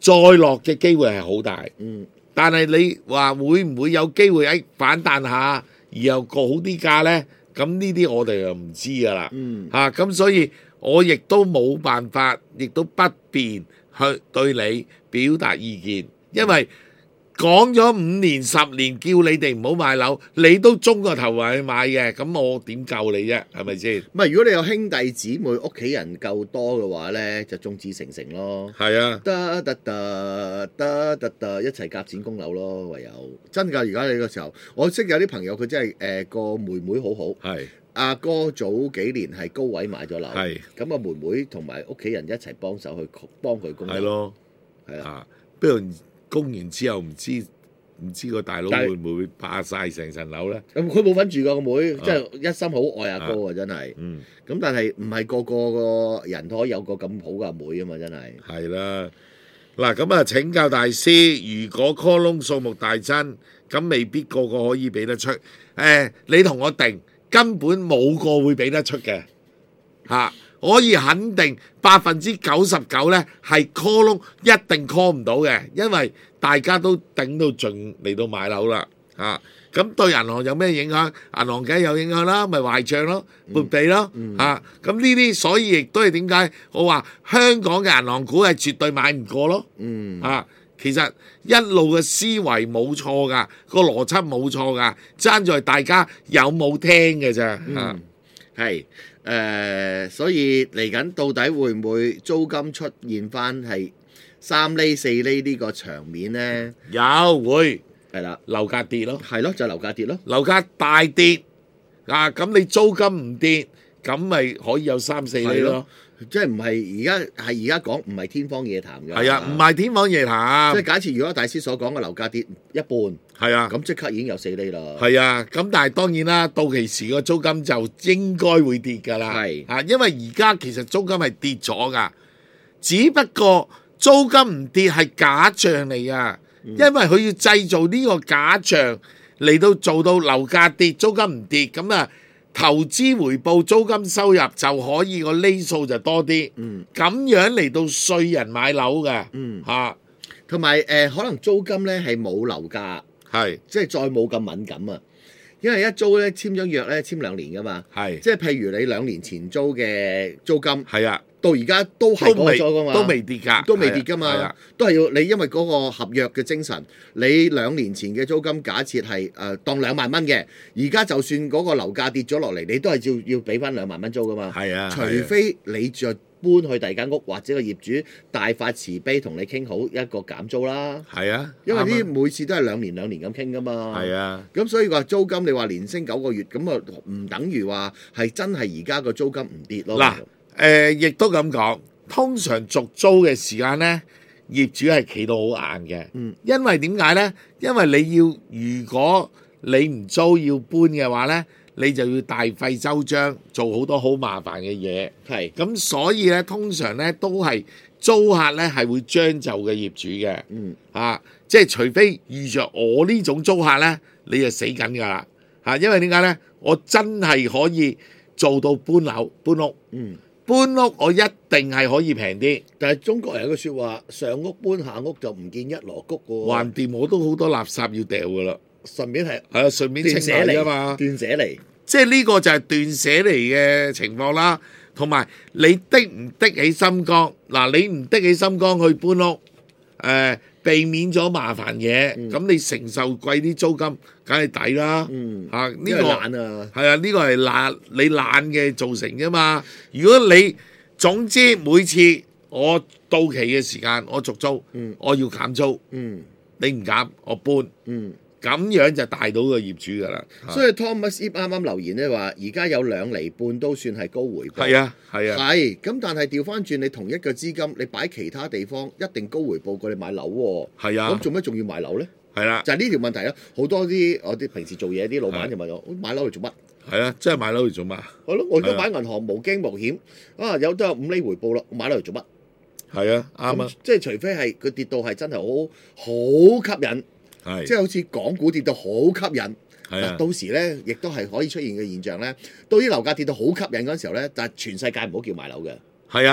[SPEAKER 1] 再落嘅機會係好大。
[SPEAKER 2] 嗯，
[SPEAKER 1] 但係你話會唔會有機會喺反彈下，而又過好啲價呢？咁呢啲我哋又唔知㗎啦。
[SPEAKER 2] 嗯
[SPEAKER 1] 嚇咁、所以我亦都冇辦法，亦都不便去對你表達意見，因為講咗五年十年，叫你哋唔好買樓，你都中個頭話去買嘅，咁我點救你啫？係咪先？
[SPEAKER 2] 唔係，如果你有兄弟姊妹屋企人夠多嘅話咧，就眾志成城咯。
[SPEAKER 1] 係啊，
[SPEAKER 2] 得得得得得得，一齊夾錢供樓咯，唯有真㗎。而家你個時候，我識有啲朋友佢真係誒個妹妹好好，
[SPEAKER 1] 係
[SPEAKER 2] 阿哥早幾年係高位買咗樓，
[SPEAKER 1] 係
[SPEAKER 2] 咁啊妹妹同埋屋企人一齊幫手去幫佢供樓，
[SPEAKER 1] 係咯，
[SPEAKER 2] 係啊，
[SPEAKER 1] 啊，不如供完之後唔知唔知個大佬
[SPEAKER 2] 但係
[SPEAKER 1] 會唔會霸晒成層樓咧？
[SPEAKER 2] 咁佢冇份住㗎個妹，即係一心好愛阿哥啊，真係。
[SPEAKER 1] 嗯，
[SPEAKER 2] 咁但係唔係個個個人都可以有個咁好嘅妹啊嘛，真係。
[SPEAKER 1] 係啦。嗱咁啊，請教大師，如果 call loan 數目大增，咁未必個個可以俾得出。誒、你同我定，根本冇個會俾得出嘅嚇、可以肯定百分之九十九咧係 call loan 一定 call 唔到嘅，因為大家都頂到盡嚟到買樓啦嚇。咁、對銀行有咩影響？銀行梗係有影響啦，咪壞帳咯、撥備咯嚇。咁呢啲所以亦都係點解我話香港嘅銀行股係絕對買唔過咯。
[SPEAKER 2] 嗯，
[SPEAKER 1] 啊，其實一路嘅思維冇錯噶，個邏輯冇錯噶，爭在大家有冇聽嘅咋。啊，
[SPEAKER 2] 係誒，所以嚟緊到底會唔會租金出現翻係三厘四厘呢個場面咧？
[SPEAKER 1] 有會
[SPEAKER 2] 係啦，
[SPEAKER 1] 樓價跌咯，
[SPEAKER 2] 係咯，就係樓價跌咯。
[SPEAKER 1] 樓價大跌啊，咁你租金唔跌，咁咪可以有三四厘咯
[SPEAKER 2] 係咯。即係唔係而家係而家講唔係天方夜譚㗎。
[SPEAKER 1] 係啊，唔係天方夜
[SPEAKER 2] 即係
[SPEAKER 1] 譚，
[SPEAKER 2] 假設如果大師所講嘅樓價跌一半，
[SPEAKER 1] 係啊。
[SPEAKER 2] 咁即刻已經有四厘啦。
[SPEAKER 1] 係啊，咁但係當然啦，到期時個租金就應該會跌㗎啦。
[SPEAKER 2] 係
[SPEAKER 1] 啊，因為而家其實租金係跌咗㗎，只不過租金唔跌係假象嚟啊，因為佢要製造呢個假象嚟到做到樓價跌，租金唔跌，咁啊投資回報租金收入就可以個厘數就多啲，
[SPEAKER 2] 嗯
[SPEAKER 1] 咁樣嚟到稅人買樓嘅，
[SPEAKER 2] 嗯，
[SPEAKER 1] 嚇
[SPEAKER 2] 同埋誒可能租金咧係冇樓價，
[SPEAKER 1] 係
[SPEAKER 2] 即係再冇咁敏感啊。因為一租咧簽咗約咧簽兩年㗎嘛，
[SPEAKER 1] 係
[SPEAKER 2] 即係譬如你兩年前租嘅租金，
[SPEAKER 1] 係啊，
[SPEAKER 2] 到而家都係
[SPEAKER 1] 都未
[SPEAKER 2] 嗰個租㗎嘛，
[SPEAKER 1] 都未跌㗎，
[SPEAKER 2] 都未跌㗎
[SPEAKER 1] 係
[SPEAKER 2] 嘛
[SPEAKER 1] 啊，
[SPEAKER 2] 都係要你因為嗰個合約嘅精神，你兩年前嘅租金假設係誒、呃、當兩萬蚊嘅，而家就算嗰個樓價跌咗落嚟，你都係照要俾翻兩萬蚊租㗎嘛，
[SPEAKER 1] 係啊，
[SPEAKER 2] 除
[SPEAKER 1] 係啊
[SPEAKER 2] 非你再搬去第二間屋，或者個業主大發慈悲同你傾好一個減租啦，
[SPEAKER 1] 係啊，
[SPEAKER 2] 因為呢
[SPEAKER 1] 啱啊
[SPEAKER 2] 啲每次都係兩年兩年咁傾㗎嘛，
[SPEAKER 1] 係啊，
[SPEAKER 2] 咁所以話租金你話連升九個月，咁啊唔等於話係真係而家個租金唔跌咯。
[SPEAKER 1] 嗱誒，亦都咁講，通常續租嘅時間呢，業主係企到好硬嘅，
[SPEAKER 2] 嗯
[SPEAKER 1] 因為點解呢？因為你要如果你唔租要搬嘅話呢，你就要大費周章，做好多好麻煩嘅嘢。
[SPEAKER 2] 係
[SPEAKER 1] 咁所以咧，通常咧都係租客咧係會將就嘅業主嘅，
[SPEAKER 2] 嗯
[SPEAKER 1] 啊，即係除非遇着我呢種租客咧，你就死緊㗎啦，嚇、因為點解咧？我真係可以做到搬樓搬屋，
[SPEAKER 2] 嗯。
[SPEAKER 1] 搬屋我一定係可以平啲，
[SPEAKER 2] 但係中國人有句説話，上屋搬下屋就唔見一籮穀喎。
[SPEAKER 1] 橫掂我都好多垃圾要掉㗎啦，
[SPEAKER 2] 順便係
[SPEAKER 1] 係啊，順便清
[SPEAKER 2] 斷捨離
[SPEAKER 1] 理㗎嘛。
[SPEAKER 2] 斷捨離。
[SPEAKER 1] 即係呢個就係斷捨離嘅情況啦，同埋你的唔的起心肝，嗱你唔的起心肝去搬屋，誒、避免咗麻煩嘢，咁、你承受貴啲租金，梗係抵啦。
[SPEAKER 2] 嗯，
[SPEAKER 1] 嚇呢、
[SPEAKER 2] 因為
[SPEAKER 1] 個
[SPEAKER 2] 懶啊。
[SPEAKER 1] 係啊，呢、個係懶你懶嘅造成啫嘛。如果你總之每次我到期嘅時間我續租，
[SPEAKER 2] 嗯
[SPEAKER 1] 我要減租，
[SPEAKER 2] 嗯
[SPEAKER 1] 你唔減我搬，
[SPEAKER 2] 嗯。
[SPEAKER 1] 咁樣就大到個業主㗎啦。
[SPEAKER 2] 所以 Thomas Ip 啱啱留言咧話，而家有兩厘半都算係高回報。
[SPEAKER 1] 係啊係啊。
[SPEAKER 2] 係咁，但係調翻轉，你同一個資金，你擺其他地方一定高回報過你買樓喎。
[SPEAKER 1] 係啊
[SPEAKER 2] 咁做咩仲要買樓咧？
[SPEAKER 1] 係啦，
[SPEAKER 2] 就係呢條問題咯。好多啲我啲平時做嘢啲老闆就問我：買樓嚟做乜？
[SPEAKER 1] 係啊，真係買樓嚟做乜？
[SPEAKER 2] 係咯，我而家
[SPEAKER 1] 係啊
[SPEAKER 2] 買銀行無驚無險啊，有都有五厘回報啦，我買樓嚟做乜？
[SPEAKER 1] 係啊，啱啊
[SPEAKER 2] 咁，即係除非係佢跌到係真係好好吸引，即
[SPEAKER 1] 係
[SPEAKER 2] 係好似港股跌到好吸引。
[SPEAKER 1] 係啊，
[SPEAKER 2] 到時咧，亦都係可以出現嘅現象咧。到啲樓價跌到好吸引嗰陣時候咧，但係全世界唔好叫買樓嘅。
[SPEAKER 1] 係啊，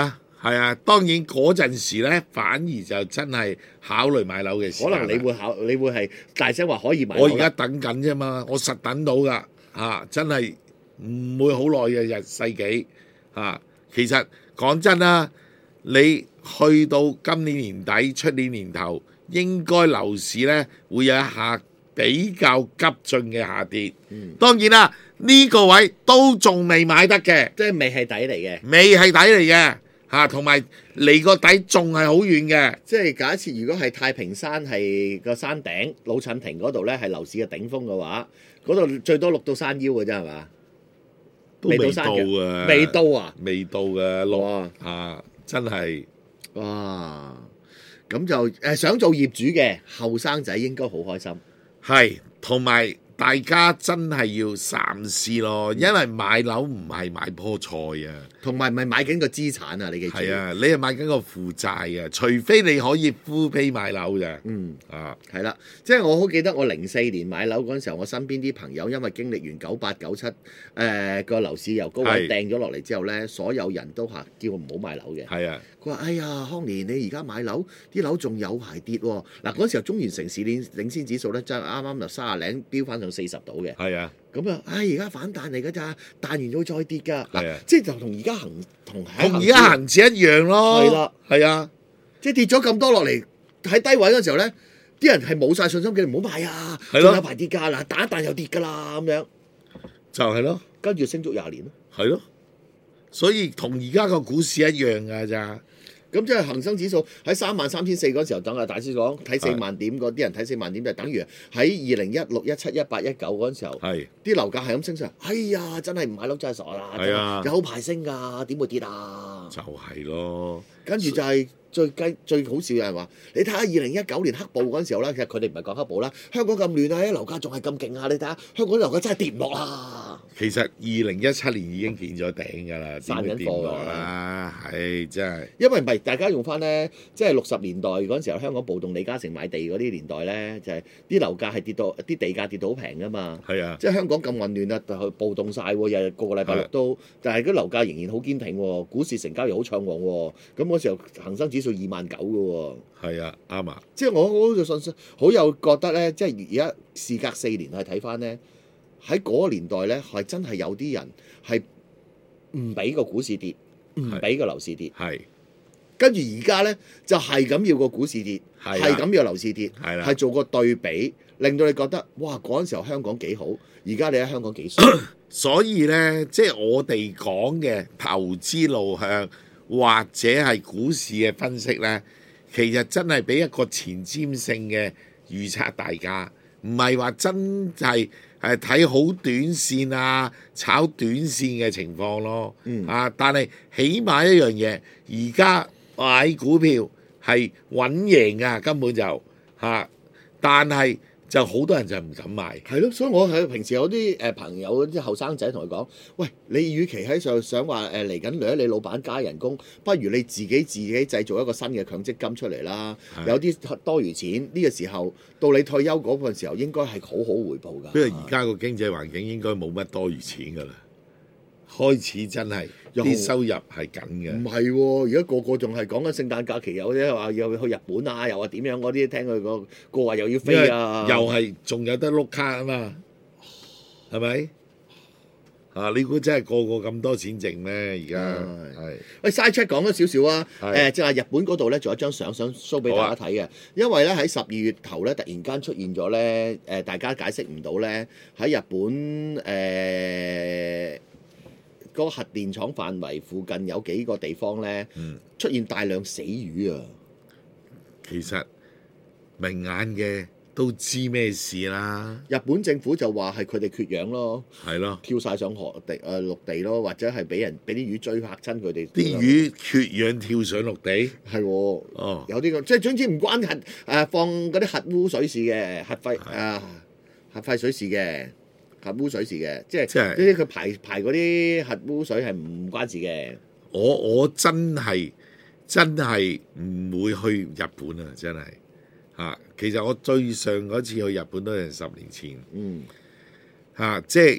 [SPEAKER 1] 係啊，當然嗰陣時咧，反而就真係考慮買樓嘅時候啦。
[SPEAKER 2] 可能你會考，你會係大聲話可以買樓
[SPEAKER 1] 我
[SPEAKER 2] 啦。
[SPEAKER 1] 而家等緊啫嘛，我實等到噶嚇、啊，真係唔會好耐嘅日世紀嚇、啊。其實講真啦，你去到今年年底、出年年頭，應該樓市咧會有一下比較急進嘅下跌。
[SPEAKER 2] 嗯，
[SPEAKER 1] 當然啦，呢、個位都仲未買得嘅，
[SPEAKER 2] 即係未係底嚟嘅。
[SPEAKER 1] 未係底嚟嘅嚇，同埋離個底仲係好遠嘅。
[SPEAKER 2] 即係假設如果係太平山係個山頂，老襯亭嗰度咧係樓市嘅頂峰嘅話，嗰度最多錄到山腰嘅啫係嘛？
[SPEAKER 1] 都未到
[SPEAKER 2] 山腳
[SPEAKER 1] 啊！
[SPEAKER 2] 未到啊！
[SPEAKER 1] 未到嘅落
[SPEAKER 2] 哇
[SPEAKER 1] 啊，真係
[SPEAKER 2] 哇！咁就誒、呃、想做業主嘅後生仔應該好開心。
[SPEAKER 1] 係，同埋大家真係要三思咯，因為買樓唔係買棵菜啊，
[SPEAKER 2] 同埋唔係買緊個資產啊！你記住。
[SPEAKER 1] 係啊，你係買緊個負債啊，除非你可以 full pay 買樓咋。
[SPEAKER 2] 嗯。
[SPEAKER 1] 啊，
[SPEAKER 2] 係啦，即係我好記得我零四年買樓嗰陣時候，我身邊啲朋友因為經歷完九八九七誒個樓市由高位
[SPEAKER 1] 係
[SPEAKER 2] 掟咗落嚟之後咧，所有人都嚇叫我唔好買樓嘅。
[SPEAKER 1] 係啊，
[SPEAKER 2] 佢話：哎呀，康年你而家買樓，啲樓仲有排跌喎。嗱嗰陣時候中原城市領領先指數咧，真係啱啱由三十零飆翻上四十度嘅。
[SPEAKER 1] 係啊，
[SPEAKER 2] 咁啊，唉而家反彈嚟㗎咋，彈完會再跌㗎。嗱
[SPEAKER 1] 係啊，
[SPEAKER 2] 即係就同而家行同喺
[SPEAKER 1] 同而家行市一樣咯。
[SPEAKER 2] 係啦，
[SPEAKER 1] 係啊，
[SPEAKER 2] 即係跌咗咁多落嚟，喺低位嗰陣時候咧，啲人係冇晒信心，叫你唔好買啊，
[SPEAKER 1] 係咯
[SPEAKER 2] 仲有排跌㗎嗱，彈一彈又跌㗎啦咁樣，
[SPEAKER 1] 就係咯，
[SPEAKER 2] 跟住升足廿年咯。
[SPEAKER 1] 係咯，所以同而家個股市一樣㗎咋。
[SPEAKER 2] 咁即係恒生指數喺三萬三千四嗰時候，等阿大師講睇四萬點，嗰啲人睇四萬點就等於喺二零一六、一七、一八、一九嗰陣時候，
[SPEAKER 1] 係
[SPEAKER 2] 啲樓價係咁升上，哎呀，真係唔買樓真係傻啦，
[SPEAKER 1] 係啊
[SPEAKER 2] 有排升㗎，點會跌啊？
[SPEAKER 1] 就係咯。
[SPEAKER 2] 跟住就係最雞最好笑嘅係話，你睇下二零一九年黑暴嗰陣時候咧，其實佢哋唔係講黑暴啦，香港咁亂啊，啲樓價仲係咁勁啊！你睇下香港啲樓價真係跌唔落啦。
[SPEAKER 1] 其實二零一七年已經見咗頂㗎啦，點會跌落啦？係真係。
[SPEAKER 2] 因為唔係大家用翻咧，即係六十年代嗰陣時候，香港暴動李嘉誠買地嗰啲年代咧，就係、啲樓價係跌到啲地價跌到好平㗎嘛。
[SPEAKER 1] 係啊，
[SPEAKER 2] 即係香港咁混亂啊，就暴動晒喎，日日個個禮拜六都，但係啲樓價仍然好堅挺喎，股市成交又好暢旺喎。咁嗰時候恒生指數二萬九㗎喎。
[SPEAKER 1] 係啊，啱啊，
[SPEAKER 2] 即係我好有信心，好有覺得咧，即係而家事隔四年去睇翻咧，喺嗰個年代咧係真係有啲人係唔俾個股市跌，唔俾個樓市跌，
[SPEAKER 1] 係
[SPEAKER 2] 跟住而家咧就係咁要個股市跌，
[SPEAKER 1] 係啦
[SPEAKER 2] 係咁要樓市跌，
[SPEAKER 1] 係啦
[SPEAKER 2] 係做個對比，令到你覺得哇嗰陣時候香港幾好，而家你喺香港幾衰。
[SPEAKER 1] 所以咧，即係我哋講嘅投資路向或者係股市嘅分析咧，其實真係俾一個前瞻性嘅預測大家，唔係話真係係睇好短線啊、炒短線嘅情況咯。
[SPEAKER 2] 嗯
[SPEAKER 1] 啊，但係起碼一樣嘢，而家買股票係穩贏㗎，根本就嚇、啊，但係就好多人就唔敢買。
[SPEAKER 2] 係咯，所以我喺平時有啲誒朋友啲後生仔同佢講：喂，你與其喺上想話誒嚟緊掠你老闆加人工，不如你自己自己製造一個新嘅強積金出嚟啦。
[SPEAKER 1] 係
[SPEAKER 2] 有啲多餘錢呢個時候，到你退休嗰陣時候，應該係好好回報㗎。
[SPEAKER 1] 不過而家個經濟環境應該冇乜多餘錢㗎啦，開始真係
[SPEAKER 2] 有
[SPEAKER 1] 啲收入係緊
[SPEAKER 2] 唔
[SPEAKER 1] 嘅。
[SPEAKER 2] 係喎，而家個個仲係講緊聖誕假期，有啲話又去日本啊，又話點樣嗰啲，聽佢個個話又要
[SPEAKER 1] 因為
[SPEAKER 2] 飛啊，
[SPEAKER 1] 又係仲有得碌卡啊嘛，係咪？啊！你估真係個個咁多錢剩咩？而家係
[SPEAKER 2] 喂，side check 講咗少少啊，
[SPEAKER 1] 係
[SPEAKER 2] 誒即係日本嗰度咧，仲有一張相想 show 俾大家睇嘅，因為咧喺十二月頭咧，突然間出現咗咧，誒大家解釋唔到咧，喺日本誒嗰個核電廠範圍附近有幾個地方咧，
[SPEAKER 1] 嗯
[SPEAKER 2] 出現大量死魚啊！
[SPEAKER 1] 其實明眼嘅都知咩事啦，
[SPEAKER 2] 日本政府就話係佢哋缺氧咯，
[SPEAKER 1] 係咯。
[SPEAKER 2] 跳晒上河地誒、呃、陸地咯，或者係俾人俾啲魚追嚇親佢哋。
[SPEAKER 1] 啲魚缺氧跳上陸地，
[SPEAKER 2] 係喎。
[SPEAKER 1] 哦，
[SPEAKER 2] 有啲咁，即係總之唔關核誒、呃、放嗰啲核污水事嘅，核廢啊核廢水事嘅，核污水事嘅，即係
[SPEAKER 1] 即係
[SPEAKER 2] 呢啲佢排排嗰啲核污水係唔關事嘅。
[SPEAKER 1] 我我真係真係唔會去日本啊！真係嚇，其實我最上嗰次去日本都係十年前
[SPEAKER 2] 嗯，
[SPEAKER 1] 嚇，即係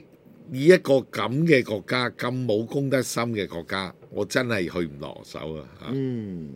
[SPEAKER 1] 以一個咁嘅國家，咁冇公德心嘅國家，我真係去唔落手啊！嚇，
[SPEAKER 2] 嗯，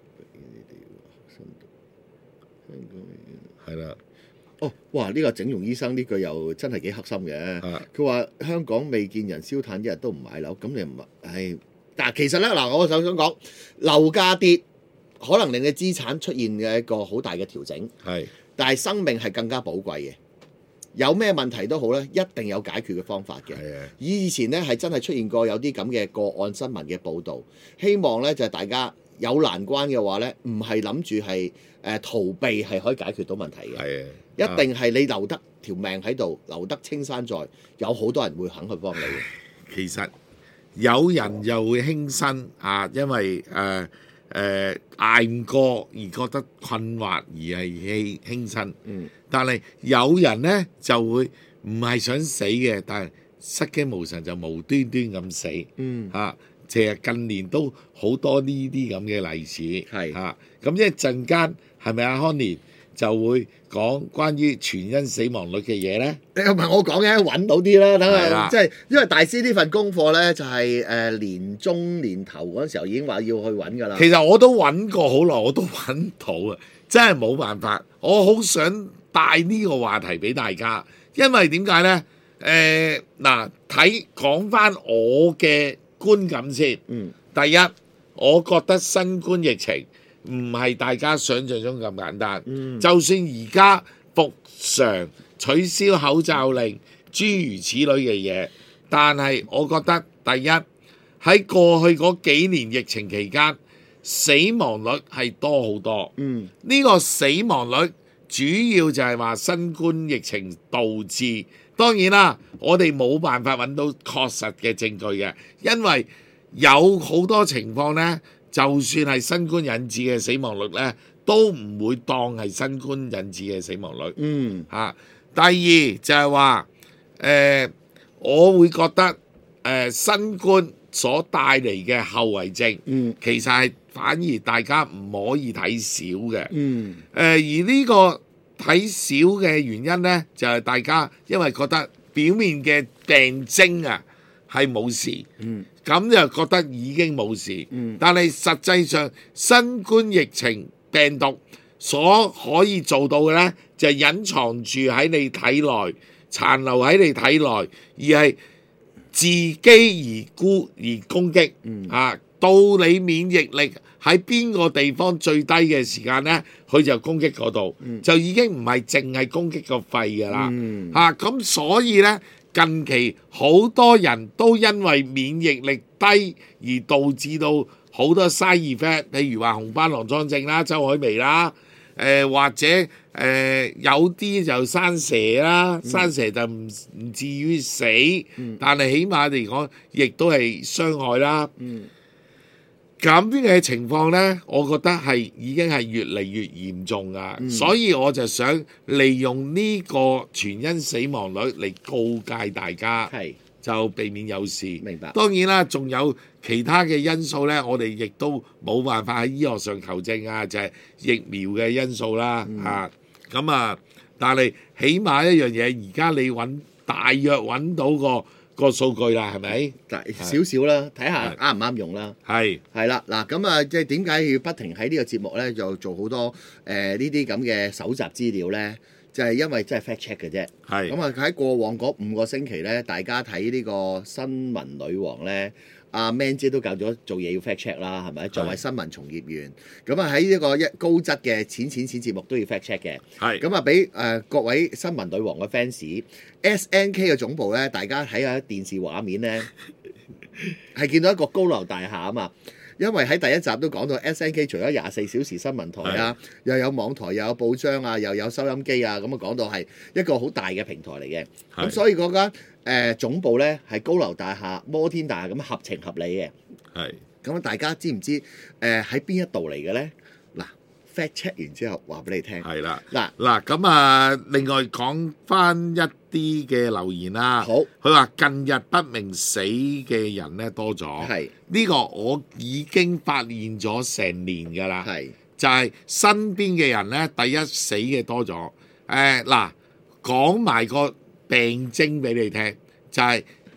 [SPEAKER 1] 係啦，
[SPEAKER 2] 哦，哇！呢、個整容醫生呢句又真係幾黑心嘅。
[SPEAKER 1] 啊
[SPEAKER 2] 佢話香港未見人燒炭一日都唔買樓，咁你唔係，唉，但係其實咧嗱，我就想講樓價跌，可能令你資產出現嘅一個好大嘅調整，
[SPEAKER 1] 係
[SPEAKER 2] 但係生命係更加寶貴嘅。有咩問題都好咧，一定有解決嘅方法嘅。
[SPEAKER 1] 係啊，
[SPEAKER 2] 以前咧係真係出現過有啲咁嘅個案新聞嘅報導，希望咧就係、大家有難關嘅話咧，唔係諗住係誒逃避係可以解決到問題嘅，
[SPEAKER 1] 係啊，
[SPEAKER 2] 一定係你留得條命喺度，留得青山在，有好多人會肯去幫你嘅。
[SPEAKER 1] 其實有人又會輕生啊，因為誒誒捱唔過而覺得困惑而係輕輕生。
[SPEAKER 2] 嗯，
[SPEAKER 1] 但係有人呢就會唔係想死嘅，但係失驚無神就無端端咁死。
[SPEAKER 2] 嗯，
[SPEAKER 1] 啊，其實近年都好多呢啲咁嘅例子。
[SPEAKER 2] 係
[SPEAKER 1] 啊，咁一陣間係咪阿康年就會講關於全因死亡率嘅嘢呢？
[SPEAKER 2] 你唔係我講嘅，揾到啲啦，等
[SPEAKER 1] 係啦
[SPEAKER 2] 佢即係因為大師呢份功課咧，就係、誒、年中年頭嗰陣時候已經話要去揾㗎啦。
[SPEAKER 1] 其實我都揾過好耐，我都揾唔到啊！真係冇辦法，我好想帶呢個話題俾大家，因為點解呢？誒嗱，睇講翻我嘅觀感先。
[SPEAKER 2] 嗯，
[SPEAKER 1] 第一，我覺得新冠疫情唔係大家想象中咁簡單。
[SPEAKER 2] 嗯
[SPEAKER 1] 就算而家復常取消口罩令，諸如此類嘅嘢，但係我覺得第一喺過去嗰幾年疫情期間，死亡率係多好多。
[SPEAKER 2] 嗯，
[SPEAKER 1] 呢個死亡率主要就係話新冠疫情導致。當然啦，我哋冇辦法揾到確實嘅證據嘅，因為有好多情況呢，就算係新冠引致嘅死亡率呢，都唔會當係新冠引致嘅死亡率。
[SPEAKER 2] 嗯，
[SPEAKER 1] 嚇、啊。第二就係話，誒、呃，我會覺得誒、呃、新冠所帶嚟嘅後遺症，
[SPEAKER 2] 嗯，
[SPEAKER 1] 其實係反而大家唔可以睇少嘅。
[SPEAKER 2] 嗯，
[SPEAKER 1] 誒、而呢個睇少嘅原因呢，就係、大家因為覺得表面嘅病徵啊係冇事，
[SPEAKER 2] 嗯，
[SPEAKER 1] 咁就覺得已經冇事，
[SPEAKER 2] 嗯
[SPEAKER 1] 但係實際上新冠疫情病毒所可以做到嘅呢，就係、隱藏住喺你體內，殘留喺你體內，而係自己而孤而攻擊，
[SPEAKER 2] 嗯
[SPEAKER 1] 啊，到你免疫力喺邊個地方最低嘅時間呢，佢就攻擊嗰度，
[SPEAKER 2] 嗯
[SPEAKER 1] 就已經唔係淨係攻擊個肺㗎啦。
[SPEAKER 2] 嗯
[SPEAKER 1] 啊，咁所以呢，近期好多人都因為免疫力低而導致到好多 side effect，譬如話紅斑狼瘡症啦、周海媚啦，誒、呃、或者誒、呃、有啲就生蛇啦，
[SPEAKER 2] 嗯
[SPEAKER 1] 生蛇就唔唔至於死，
[SPEAKER 2] 嗯
[SPEAKER 1] 但係起碼嚟講，亦都係傷害啦。
[SPEAKER 2] 嗯
[SPEAKER 1] 咁嘅情況呢，我覺得係已經係越嚟越嚴重啊！
[SPEAKER 2] 嗯
[SPEAKER 1] 所以我就想利用呢個全因死亡率嚟告誡大家，
[SPEAKER 2] 係
[SPEAKER 1] 就避免有事。
[SPEAKER 2] 明白。
[SPEAKER 1] 當然啦，仲有其他嘅因素呢，我哋亦都冇辦法喺醫學上求證啊，就係、疫苗嘅因素啦，
[SPEAKER 2] 嗯
[SPEAKER 1] 啊，咁啊，但係起碼一樣嘢，而家你揾大約揾到個個數據啦，係咪？
[SPEAKER 2] 但少少啦，睇下
[SPEAKER 1] 係
[SPEAKER 2] 啱唔啱用啦。
[SPEAKER 1] 係
[SPEAKER 2] 係啦，嗱咁啊，即係點解要不停喺呢個節目咧，就做好多誒呢啲咁嘅搜集資料咧？就係、因為真係 fact check 嘅啫。
[SPEAKER 1] 係
[SPEAKER 2] 咁啊喺過往嗰五個星期咧，大家睇呢個新聞女王咧，阿 Man 姐都教咗做嘢要 fact check 啦，係咪？作為新聞從業員，咁啊喺呢個一高質嘅淺淺淺節目都要 fact check 嘅。
[SPEAKER 1] 係
[SPEAKER 2] 咁啊，俾誒各位新聞女王嘅 fans，S N K 嘅總部咧，大家睇下電視畫面咧，係見到一個高樓大廈啊嘛。因為喺第一集都講到 S N K 除咗廿四小時新聞台啊，又有網台，又有報章啊，又有收音機啊，咁啊講到係一個好大嘅平台嚟嘅。咁
[SPEAKER 1] 係
[SPEAKER 2] 所以嗰間誒總部咧係高樓大廈、摩天大廈咁合情合理嘅。
[SPEAKER 1] 係。
[SPEAKER 2] 咁大家知唔知誒喺邊一度嚟嘅咧？嗱，fact check 完之後話俾你聽。
[SPEAKER 1] 係啦，
[SPEAKER 2] 嗱，
[SPEAKER 1] 嗱咁啊，另外講翻一啲嘅留言啦。
[SPEAKER 2] 好，
[SPEAKER 1] 佢話近日不明死嘅人咧多咗，
[SPEAKER 2] 係
[SPEAKER 1] 呢個我已經發現咗成年㗎啦。
[SPEAKER 2] 係
[SPEAKER 1] 就係身邊嘅人咧，第一死嘅多咗。誒、嗱，講埋個病徵俾你聽，就係、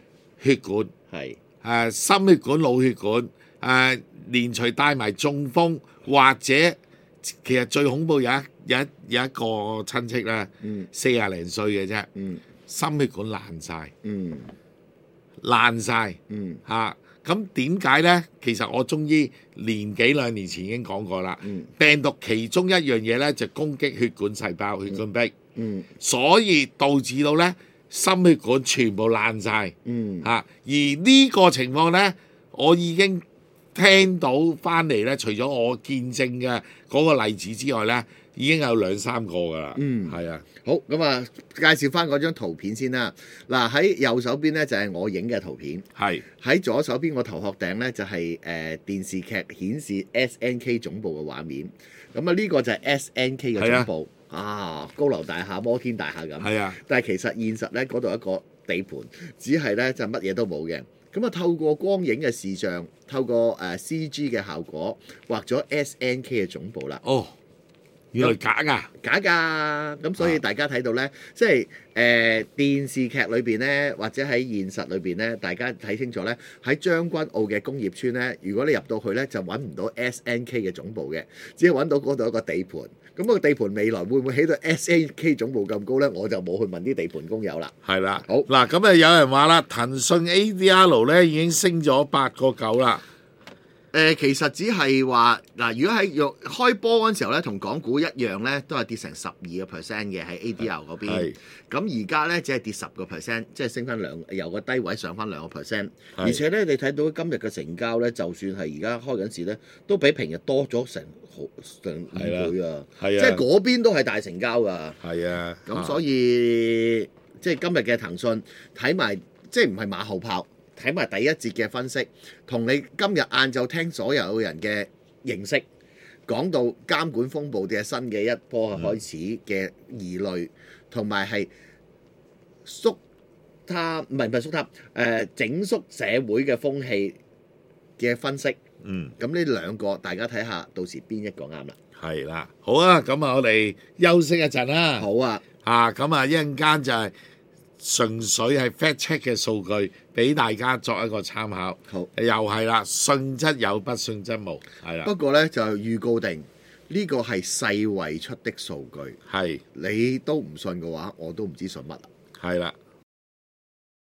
[SPEAKER 1] 血管，
[SPEAKER 2] 係
[SPEAKER 1] 誒、心血管、腦血管，誒、連隨帶埋中風，或者其實最恐怖有一有一有一個親戚咧，
[SPEAKER 2] 嗯
[SPEAKER 1] 四廿零歲嘅啫，
[SPEAKER 2] 嗯
[SPEAKER 1] 心血管爛晒，
[SPEAKER 2] 嗯
[SPEAKER 1] 爛晒
[SPEAKER 2] 嗯
[SPEAKER 1] 嚇。咁點解咧？其實我中醫年幾兩年前已經講過啦。
[SPEAKER 2] 嗯
[SPEAKER 1] 病毒其中一樣嘢咧就攻擊血管細胞、血管壁，
[SPEAKER 2] 嗯
[SPEAKER 1] 所以導致到咧心血管全部爛晒。
[SPEAKER 2] 嗯
[SPEAKER 1] 嚇、而呢個情況咧，我已經聽到翻嚟咧，除咗我見證嘅嗰個例子之外咧，已經有兩三個㗎啦。
[SPEAKER 2] 嗯
[SPEAKER 1] 係啊，
[SPEAKER 2] 好，咁啊，介紹翻嗰張圖片先啦。嗱，喺右手邊咧就係我影嘅圖片，
[SPEAKER 1] 係
[SPEAKER 2] 喺左手邊個頭殼頂咧就係、誒、電視劇顯示 S N K 總部嘅畫面。咁啊，呢個就係 S N K 嘅總部啊，高樓大廈、摩天大廈咁。
[SPEAKER 1] 係啊，
[SPEAKER 2] 但係其實現實咧嗰度一個地盤，只係咧就乜嘢都冇嘅。咁啊，透過光影嘅視像，透過誒 C G 嘅效果，畫咗 S N K 嘅總部啦。
[SPEAKER 1] 哦，原來假㗎。
[SPEAKER 2] 假㗎，咁所以大家睇到咧，即係誒、呃、電視劇裏邊咧，或者喺現實裏邊咧，大家睇清楚咧，喺將軍澳嘅工業村咧，如果你入到去咧，就揾唔到 S N K 嘅總部嘅，只係揾到嗰度一個地盤。咁、個地盤未來會唔會起到 S N K 總部咁高咧？我就冇去問啲地盤工友啦。
[SPEAKER 1] 係啦，
[SPEAKER 2] 好
[SPEAKER 1] 嗱，咁啊有人話啦，騰訊 A D R 咧已經升咗八個九啦。
[SPEAKER 2] 誒、呃其實只係話嗱，如果喺用開波嗰陣時候咧，同港股一樣咧，都係跌成十二個 percent 嘅喺 A D R 嗰邊。
[SPEAKER 1] 係
[SPEAKER 2] 咁而家咧只係跌十個 percent，即係升翻兩由個低位上翻兩個 percent。
[SPEAKER 1] 係
[SPEAKER 2] 而且咧，你睇到今日嘅成交咧，就算係而家開緊市咧，都比平日多咗成好成五倍啊！
[SPEAKER 1] 係啊，
[SPEAKER 2] 即係嗰邊都係大成交㗎。
[SPEAKER 1] 係啊，
[SPEAKER 2] 咁所以即係今日嘅騰訊睇埋，即係唔係馬後炮，睇埋第一節嘅分析，同你今日晏晝聽所有人嘅認識，講到監管風暴嘅新嘅一波開始嘅疑慮，同埋係縮他唔係唔係縮他誒、呃、整縮社會嘅風氣嘅分析。
[SPEAKER 1] 嗯，
[SPEAKER 2] 咁呢兩個大家睇下，到時邊一個啱啦？
[SPEAKER 1] 係啦，好啊，咁啊，我哋休息一陣啦。
[SPEAKER 2] 好啊，
[SPEAKER 1] 啊，咁啊，一陣間就係純粹係 fact check 嘅數據，俾大家作一個參考。
[SPEAKER 2] 好。
[SPEAKER 1] 又係啦，信則有，不信則無，係啦，
[SPEAKER 2] 不過咧就預告定呢個係世衛出的數據，
[SPEAKER 1] 係
[SPEAKER 2] 你都唔信嘅話，我都唔知信乜啦。
[SPEAKER 1] 係啦。